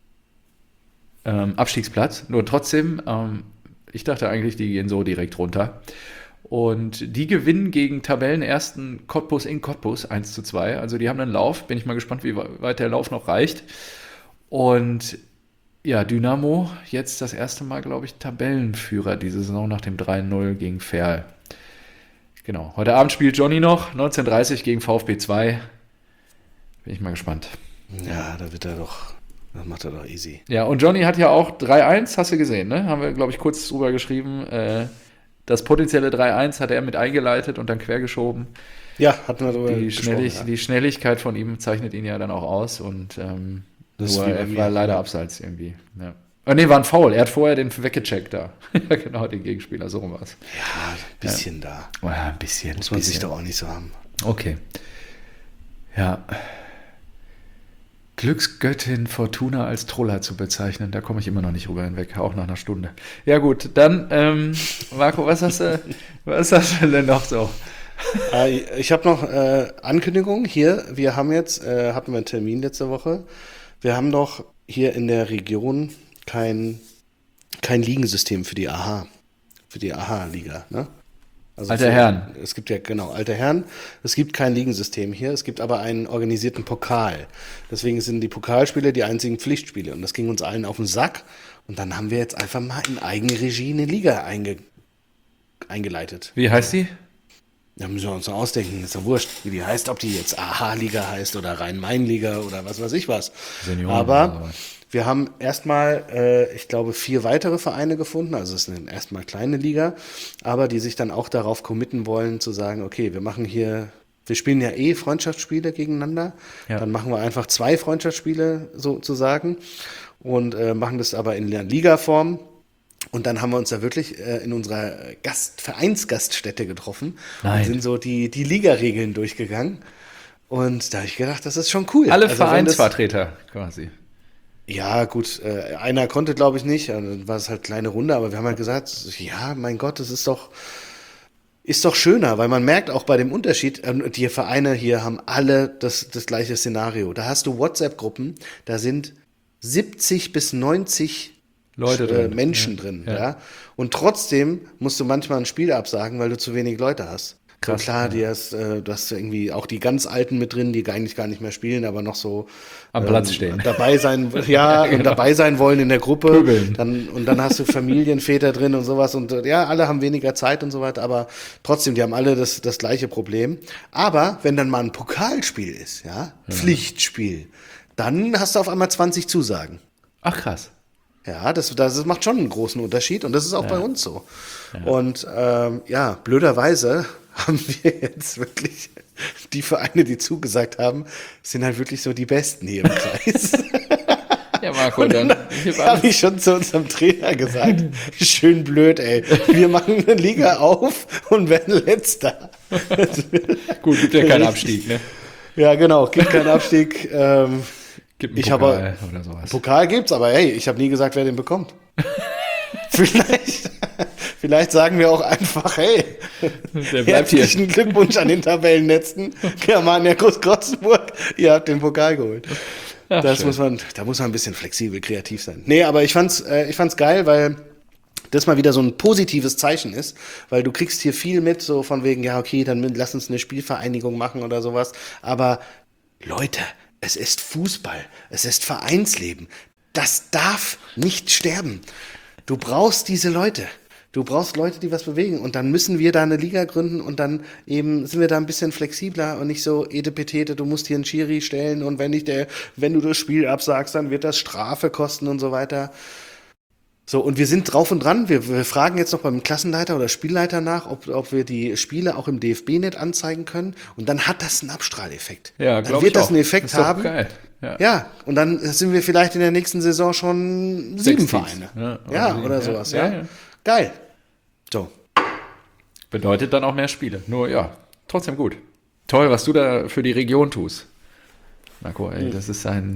ähm, Abstiegsplatz. Nur trotzdem, ähm, ich dachte eigentlich, die gehen so direkt runter. Und die gewinnen gegen Tabellenersten Cottbus in Cottbus eins zu zwei. Also die haben einen Lauf. Bin ich mal gespannt, wie weit der Lauf noch reicht. Und ja, Dynamo jetzt das erste Mal, glaube ich, Tabellenführer diese Saison nach dem drei null gegen Verl. Genau. Heute Abend spielt Johnny noch, neunzehn Uhr dreißig gegen VfB zwei. Bin ich mal gespannt. Ja, da wird er doch, das macht er doch easy. Ja, und Johnny hat ja auch drei eins, hast du gesehen, ne? Haben wir, glaube ich, kurz drüber geschrieben. Äh, das potenzielle drei eins hat er mit eingeleitet und dann quergeschoben. Ja, hatten wir darüber Die, gesprochen. Schnellig, Ja. die Schnelligkeit von ihm zeichnet ihn ja dann auch aus und ähm, Das ist nur wie bei er mir. war leider abseits irgendwie. Ja. Oh, nee, war ein Foul. Er hat vorher den weggecheckt da. Ja, genau, den Gegenspieler, so rum war es. Ja, ein bisschen da. Oh, ja, ein bisschen. Muss man bisschen. sich doch auch nicht so haben. Okay. Ja. Glücksgöttin Fortuna als Troller zu bezeichnen, da komme ich immer noch nicht rüber hinweg, auch nach einer Stunde. Ja gut, dann, ähm, Marco, was hast du, was hast du denn noch so? Äh, Ich habe noch äh, Ankündigung hier. Wir haben jetzt, äh, hatten wir einen Termin letzte Woche. Wir haben doch hier in der Region kein, kein Ligensystem für die A H, für die A H-Liga. Ne? Also Alter für, Herren. Es gibt ja, genau, alte Herren. Es gibt kein Ligensystem hier. Es gibt aber einen organisierten Pokal. Deswegen sind die Pokalspiele die einzigen Pflichtspiele. Und das ging uns allen auf den Sack. Und dann haben wir jetzt einfach mal in eigene Regie eine Liga einge eingeleitet. Wie heißt die? Da müssen wir uns noch ausdenken, ist ja wurscht, wie die heißt, ob die jetzt A H-Liga heißt oder Rhein-Main-Liga oder was weiß ich was. Senioren Aber oder sowas. wir haben erstmal, äh, ich glaube, vier weitere Vereine gefunden, also es ist eine erstmal kleine Liga, aber die sich dann auch darauf committen wollen, zu sagen, okay, wir machen hier, wir spielen ja eh Freundschaftsspiele gegeneinander, Ja. dann machen wir einfach zwei Freundschaftsspiele sozusagen und äh, machen das aber in der Ligaform. Und dann haben wir uns da wirklich äh, in unserer Gast Vereinsgaststätte getroffen Nein. und sind so die, die Ligaregeln durchgegangen. Und da habe ich gedacht, das ist schon cool. Alle Also wenn das- Vereinsvertreter quasi. Ja, gut, äh, einer konnte, glaube ich, nicht, also dann war es halt kleine Runde, aber wir haben halt gesagt, ja, mein Gott, das ist doch, ist doch schöner, weil man merkt auch bei dem Unterschied, äh, die Vereine hier haben alle das, das gleiche Szenario. Da hast du WhatsApp-Gruppen, da sind siebzig bis neunzig Leute äh, drin. Menschen Ja. drin, Ja. ja. Und trotzdem musst du manchmal ein Spiel absagen, weil du zu wenig Leute hast. Krass, so klar, ja. die hast, äh, du hast irgendwie auch die ganz Alten mit drin, die eigentlich gar nicht mehr spielen, aber noch so Am Platz stehen. dabei sein, ja, und dabei sein wollen in der Gruppe. Pöbeln. Dann, und dann hast du Familienväter drin und sowas und äh, ja, alle haben weniger Zeit und so weiter, aber trotzdem, die haben alle das, das gleiche Problem. Aber wenn dann mal ein Pokalspiel ist, ja, Pflichtspiel, dann hast du auf einmal zwanzig Zusagen. Ach krass. Ja, das, das macht schon einen großen Unterschied und das ist auch bei uns so. Und ähm, ja, blöderweise haben wir jetzt wirklich die Vereine, die zugesagt haben, sind halt wirklich so die Besten hier im Kreis. Ja, Marco, dann. Habe ich schon zu unserem Trainer gesagt, schön blöd, ey. Wir machen eine Liga auf und werden Letzter. Gut, gibt ja keinen Abstieg, ne? Ja, genau, gibt keinen Abstieg. Ähm, Gibt einen Ich Pokal habe- oder sowas. Pokal gibt's, aber hey, ich habe nie gesagt, wer den bekommt. vielleicht, vielleicht sagen wir auch einfach, hey, Der bleibt hier. herzlichen Glückwunsch an den Tabellenletzten. Germania Groß-Krotzenburg, ihr habt den Pokal geholt. Ach, das schön. muss man, da muss man ein bisschen flexibel, kreativ sein. Nee, aber ich fand's, äh, ich fand's geil, weil das mal wieder so ein positives Zeichen ist, weil du kriegst hier viel mit, so von wegen, ja, okay, dann lass uns eine Spielvereinigung machen oder sowas. Aber Leute, es ist Fußball, es ist Vereinsleben. Das darf nicht sterben. Du brauchst diese Leute. Du brauchst Leute, die was bewegen. Und dann müssen wir da eine Liga gründen und dann eben sind wir da ein bisschen flexibler und nicht so edepetete, du musst hier einen Schiri stellen und wenn nicht der, wenn du das Spiel absagst, dann wird das Strafe kosten und so weiter. So, und wir sind drauf und dran. Wir, wir fragen jetzt noch beim Klassenleiter oder Spielleiter nach, ob, ob wir die Spiele auch im D F B-Net anzeigen können. Und dann hat das einen Abstrahleffekt. Ja, dann glaub wird ich das auch. einen Effekt Ist doch haben. geil. Ja. Ja, und dann sind wir vielleicht in der nächsten Saison schon Sechs sieben Teams. Vereine. Ja, Ja, oder oder sieben. sowas. Ja, Ja, ja, ja. Geil. So. Bedeutet dann auch mehr Spiele. Nur ja, trotzdem gut. Toll, was du da für die Region tust. Marco, ey, das ist ein,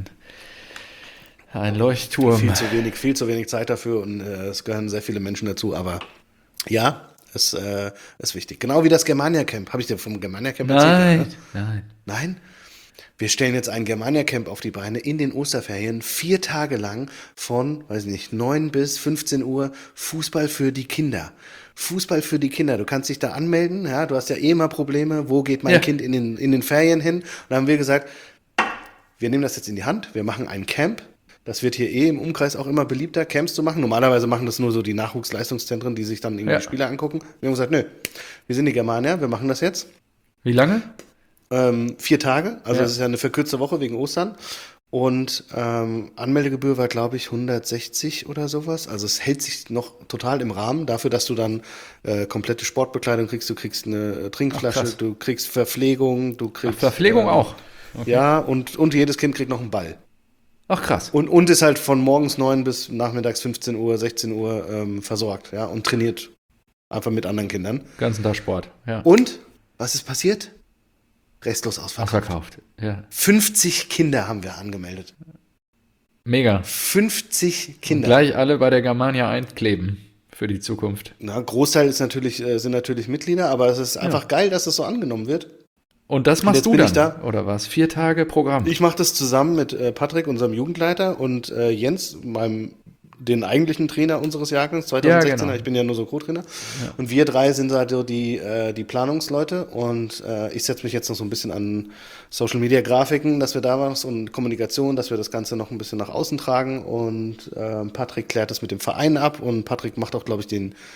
ein Leuchtturm. Viel zu wenig, viel zu wenig Zeit dafür und äh, es gehören sehr viele Menschen dazu, aber ja, es äh, ist wichtig. Genau wie das Germania Camp. Habe ich dir vom Germania Camp erzählt? Nein, Ja, ne? nein. Nein? Wir stellen jetzt ein Germania-Camp auf die Beine in den Osterferien, vier Tage lang von, weiß ich nicht, neun bis fünfzehn Uhr Fußball für die Kinder. Fußball für die Kinder. Du kannst dich da anmelden, ja, du hast ja eh immer Probleme, wo geht mein Ja. Kind in den, in den Ferien hin? Und da haben wir gesagt, wir nehmen das jetzt in die Hand, wir machen ein Camp. Das wird hier eh im Umkreis auch immer beliebter, Camps zu machen. Normalerweise machen das nur so die Nachwuchsleistungszentren, die sich dann irgendwie Ja. die Spiele angucken. Wir haben gesagt, nö, wir sind die Germanier, wir machen das jetzt. Wie lange? Ähm, vier Tage, also Ja. das ist ja eine verkürzte Woche wegen Ostern. Und ähm, Anmeldegebühr war, glaube ich, hundertsechzig oder sowas. Also es hält sich noch total im Rahmen dafür, dass du dann äh, komplette Sportbekleidung kriegst. Du kriegst eine äh, Trinkflasche, Ach, krass. du kriegst Verpflegung, du kriegst... Verpflegung ähm, auch. Okay. Ja, und, und jedes Kind kriegt noch einen Ball. Ach krass. Und, und ist halt von morgens neun bis nachmittags fünfzehn Uhr, sechzehn Uhr ähm, versorgt, ja, und trainiert einfach mit anderen Kindern. Ganzen Tag Sport. Ja. Und, was ist passiert? Restlos ausverkauft. Ausverkauft. Ja. fünfzig Kinder haben wir angemeldet. Mega. fünfzig Und Kinder. gleich alle bei der Germania einkleben für die Zukunft. Na, Großteil ist natürlich, äh, sind natürlich Mitglieder, aber es ist einfach geil, dass das so angenommen wird. Und das machst jetzt du bin dann, ich da. oder was? Vier Tage Programm. Ich mache das zusammen mit äh, Patrick, unserem Jugendleiter, und äh, Jens, meinem den eigentlichen Trainer unseres Jahrgangs, zweitausendsechzehner. Ja, genau. Ich bin ja nur so Co-Trainer. Und wir drei sind halt so die, äh, die Planungsleute. Und äh, ich setze mich jetzt noch so ein bisschen an Social-Media-Grafiken, dass wir da was und Kommunikation, dass wir das Ganze noch ein bisschen nach außen tragen. Und äh, Patrick klärt das mit dem Verein ab. Und Patrick macht auch, glaube ich, den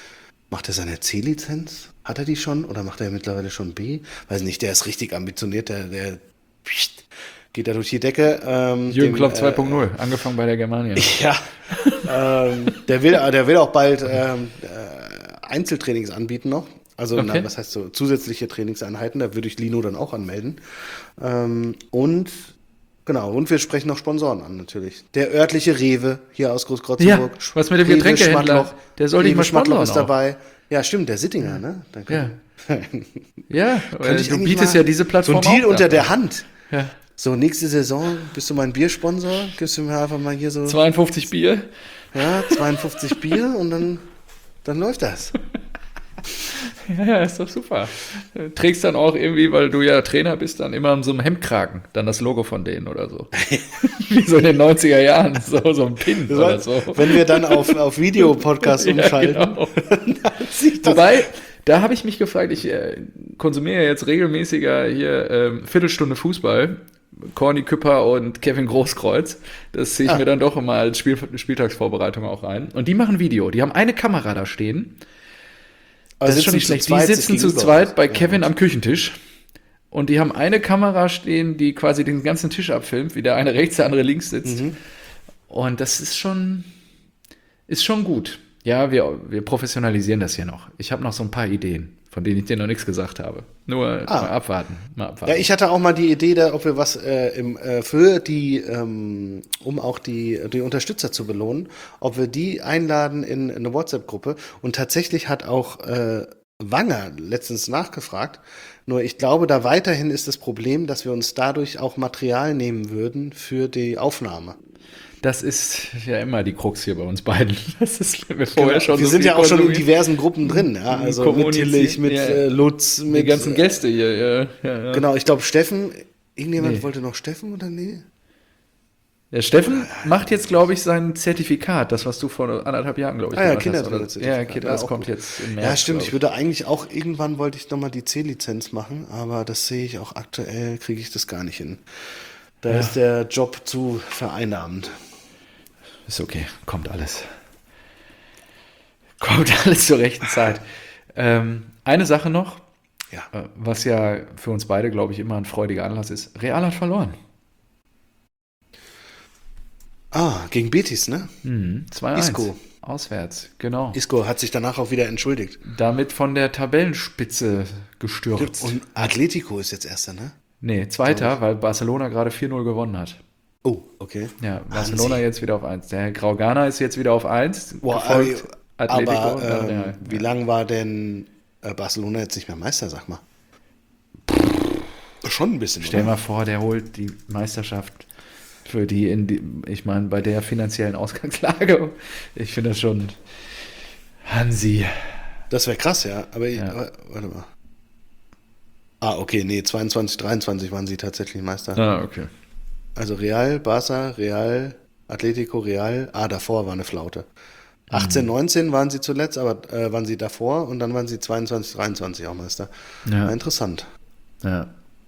Macht er seine C-Lizenz? Hat er die schon oder macht er mittlerweile schon B? Weiß nicht, der ist richtig ambitioniert, der, der geht da durch die Decke. Ähm, Jürgen dem, Klopp äh, zwei Punkt null, angefangen bei der Germania. Ja, ähm, der, will, der will auch bald ähm, äh, Einzeltrainings anbieten noch. Also, Okay. na, was heißt so, zusätzliche Trainingseinheiten, da würde ich Lino dann auch anmelden. Ähm, und, genau, und wir sprechen noch Sponsoren an, natürlich. Der örtliche Rewe hier aus Großkrotzenburg. Ja, was mit dem Rewe Getränkehändler, Schmattloch. der soll dich Rewe mal Schmattloch sponsoren ist auch. dabei. Ja, stimmt, der Sittinger, ne? Dann Ja, könnte- ja, könnte ich du eigentlich bietest mal ja diese Plattform so ein Deal auch unter an. der Hand. Ja. So, nächste Saison bist du mein Biersponsor, gibst du mir einfach mal hier so zweiundfünfzig Bier. ja, zweiundfünfzig Bier und dann, dann läuft das. Ja, ja, ist doch super. Du trägst dann auch irgendwie, weil du ja Trainer bist, dann immer in so einem Hemdkragen, dann das Logo von denen oder so. Wie so in den neunziger Jahren, so, so ein Pin Das oder war- so. Wenn wir dann auf, auf Videopodcast umschalten, Ja, genau. dann sieht das. Wobei, da habe ich mich gefragt, ich äh, konsumiere jetzt regelmäßiger hier ähm, Viertelstunde Fußball, Corny Küpper und Kevin Großkreuz. Das ziehe ich Ah. mir dann doch immer als Spiel, Spieltagsvorbereitung auch rein. Und die machen Video. Die haben eine Kamera da stehen. Das ist schon nicht schlecht. Die sitzen zu zweit bei Kevin am Küchentisch. Und die haben eine Kamera stehen, die quasi den ganzen Tisch abfilmt, wie der eine rechts, der andere links sitzt. Mhm. Und das ist schon, ist schon gut. Ja, wir, wir professionalisieren das hier noch. Ich habe noch so ein paar Ideen, von denen ich dir noch nichts gesagt habe. Nur Ah. mal abwarten. Mal abwarten. Ja, ich hatte auch mal die Idee, da, ob wir was äh, im, äh, für die, ähm, um auch die, die Unterstützer zu belohnen, ob wir die einladen in, in eine WhatsApp-Gruppe. Und tatsächlich hat auch äh, Wanger letztens nachgefragt. Nur ich glaube, da weiterhin ist das Problem, dass wir uns dadurch auch Material nehmen würden für die Aufnahme. Das ist ja immer die Krux hier bei uns beiden. Das ist wir vorher schon wir so sind viel ja auch schon in konsumiert. diversen Gruppen drin, ja. Also mit Kommunizieren, Tillich, mit ja. äh, Lutz, Die mit ganzen äh, Gäste hier. Ja, ja, ja. Genau, ich glaube Steffen. Irgendjemand Nee. wollte noch Steffen oder nee? Der Steffen macht jetzt, glaube ich, sein Zertifikat, das, was du vor anderthalb Jahren, glaube ich, Ah ja, gemacht hast, oder? Kindertrainer-Zertifikat. Ja, Kinder, Ja, das auch kommt gut. jetzt im März. Ja, stimmt. Ich glaub würde eigentlich auch, irgendwann wollte ich nochmal die C-Lizenz machen, aber das sehe ich auch aktuell, kriege ich das gar nicht hin. Da Ja. ist der Job zu vereinnahmend. Ist okay, kommt alles. Kommt alles zur rechten Zeit. Ähm, eine Sache noch, Ja. äh, was ja für uns beide, glaube ich, immer ein freudiger Anlass ist. Real hat verloren. Ah, gegen Betis, ne? Mhm, zwei eins. Isco. Auswärts, genau. Isco hat sich danach auch wieder entschuldigt. Damit von der Tabellenspitze gestürzt. Und Atletico ist jetzt Erster, ne? Nee, Zweiter, weil Barcelona gerade vier null gewonnen hat. Oh, okay. Ja, Barcelona sie. jetzt wieder auf eins. Der Graugana ist jetzt wieder auf eins. Boah, gefolgt aber, Atletico. aber und dann ähm, Real. wie lang war denn äh, Barcelona jetzt nicht mehr Meister, sag mal? Schon ein bisschen, Stell oder? mal vor, der holt die Meisterschaft für die, in die ich meine, bei der finanziellen Ausgangslage. Ich finde das schon Hansi. Das wäre krass, ja. Aber ich, Ja. aber- warte mal. Ah, okay, nee, zweiundzwanzig, dreiundzwanzig waren sie tatsächlich Meister. Ah, okay. Also Real, Barca, Real, Atletico, Real. Ah, davor war eine Flaute. achtzehn, neunzehn waren sie zuletzt, aber äh, waren sie davor und dann waren sie zweiundzwanzig, dreiundzwanzig auch Meister. Ja. Ja, interessant. Ja.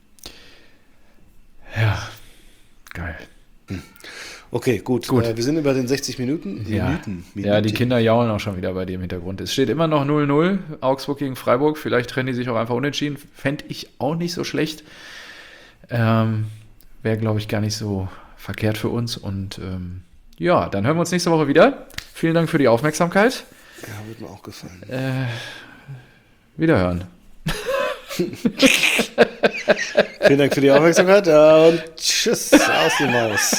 Ja. Geil. Okay, gut. Gut. Äh, wir sind über den sechzig Minuten. Ja. Minuten, ja, die Minuten. Kinder jaulen auch schon wieder bei dir im Hintergrund. Es steht immer noch null null, Augsburg gegen Freiburg. Vielleicht trennen die sich auch einfach unentschieden. Fände ich auch nicht so schlecht. Ähm, Wäre, glaube ich, gar nicht so verkehrt für uns. Und ähm, ja, dann hören wir uns nächste Woche wieder. Vielen Dank für die Aufmerksamkeit. Ja, wird mir auch gefallen. Äh, wiederhören. Vielen Dank für die Aufmerksamkeit ja, und tschüss, aus die Maus.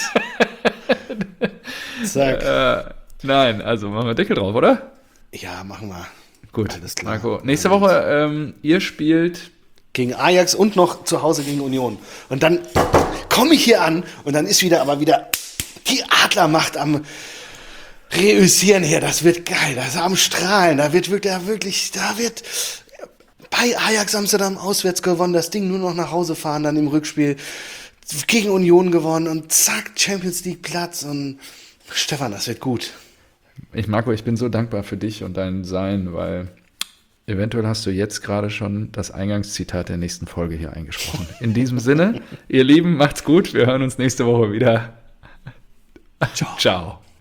Zack. Äh, nein, also machen wir Deckel drauf, oder? Ja, machen wir. Gut, Alles klar. Marco. Nächste Woche, ähm, ihr spielt. Gegen Ajax und noch zu Hause gegen Union. Und dann komme ich hier an und dann ist wieder aber wieder die Adlermacht am Reüssieren hier. Das wird geil, das ist am Strahlen. Da wird wirklich, da wirklich, da wird bei Ajax Amsterdam auswärts gewonnen, das Ding nur noch nach Hause fahren, dann im Rückspiel gegen Union gewonnen und zack, Champions League Platz und Stefan, das wird gut. Ich, Marco, ich bin so dankbar für dich und dein Sein, weil eventuell hast du jetzt gerade schon das Eingangszitat der nächsten Folge hier eingesprochen. In diesem Sinne, ihr Lieben, macht's gut. Wir hören uns nächste Woche wieder. Ciao. Ciao.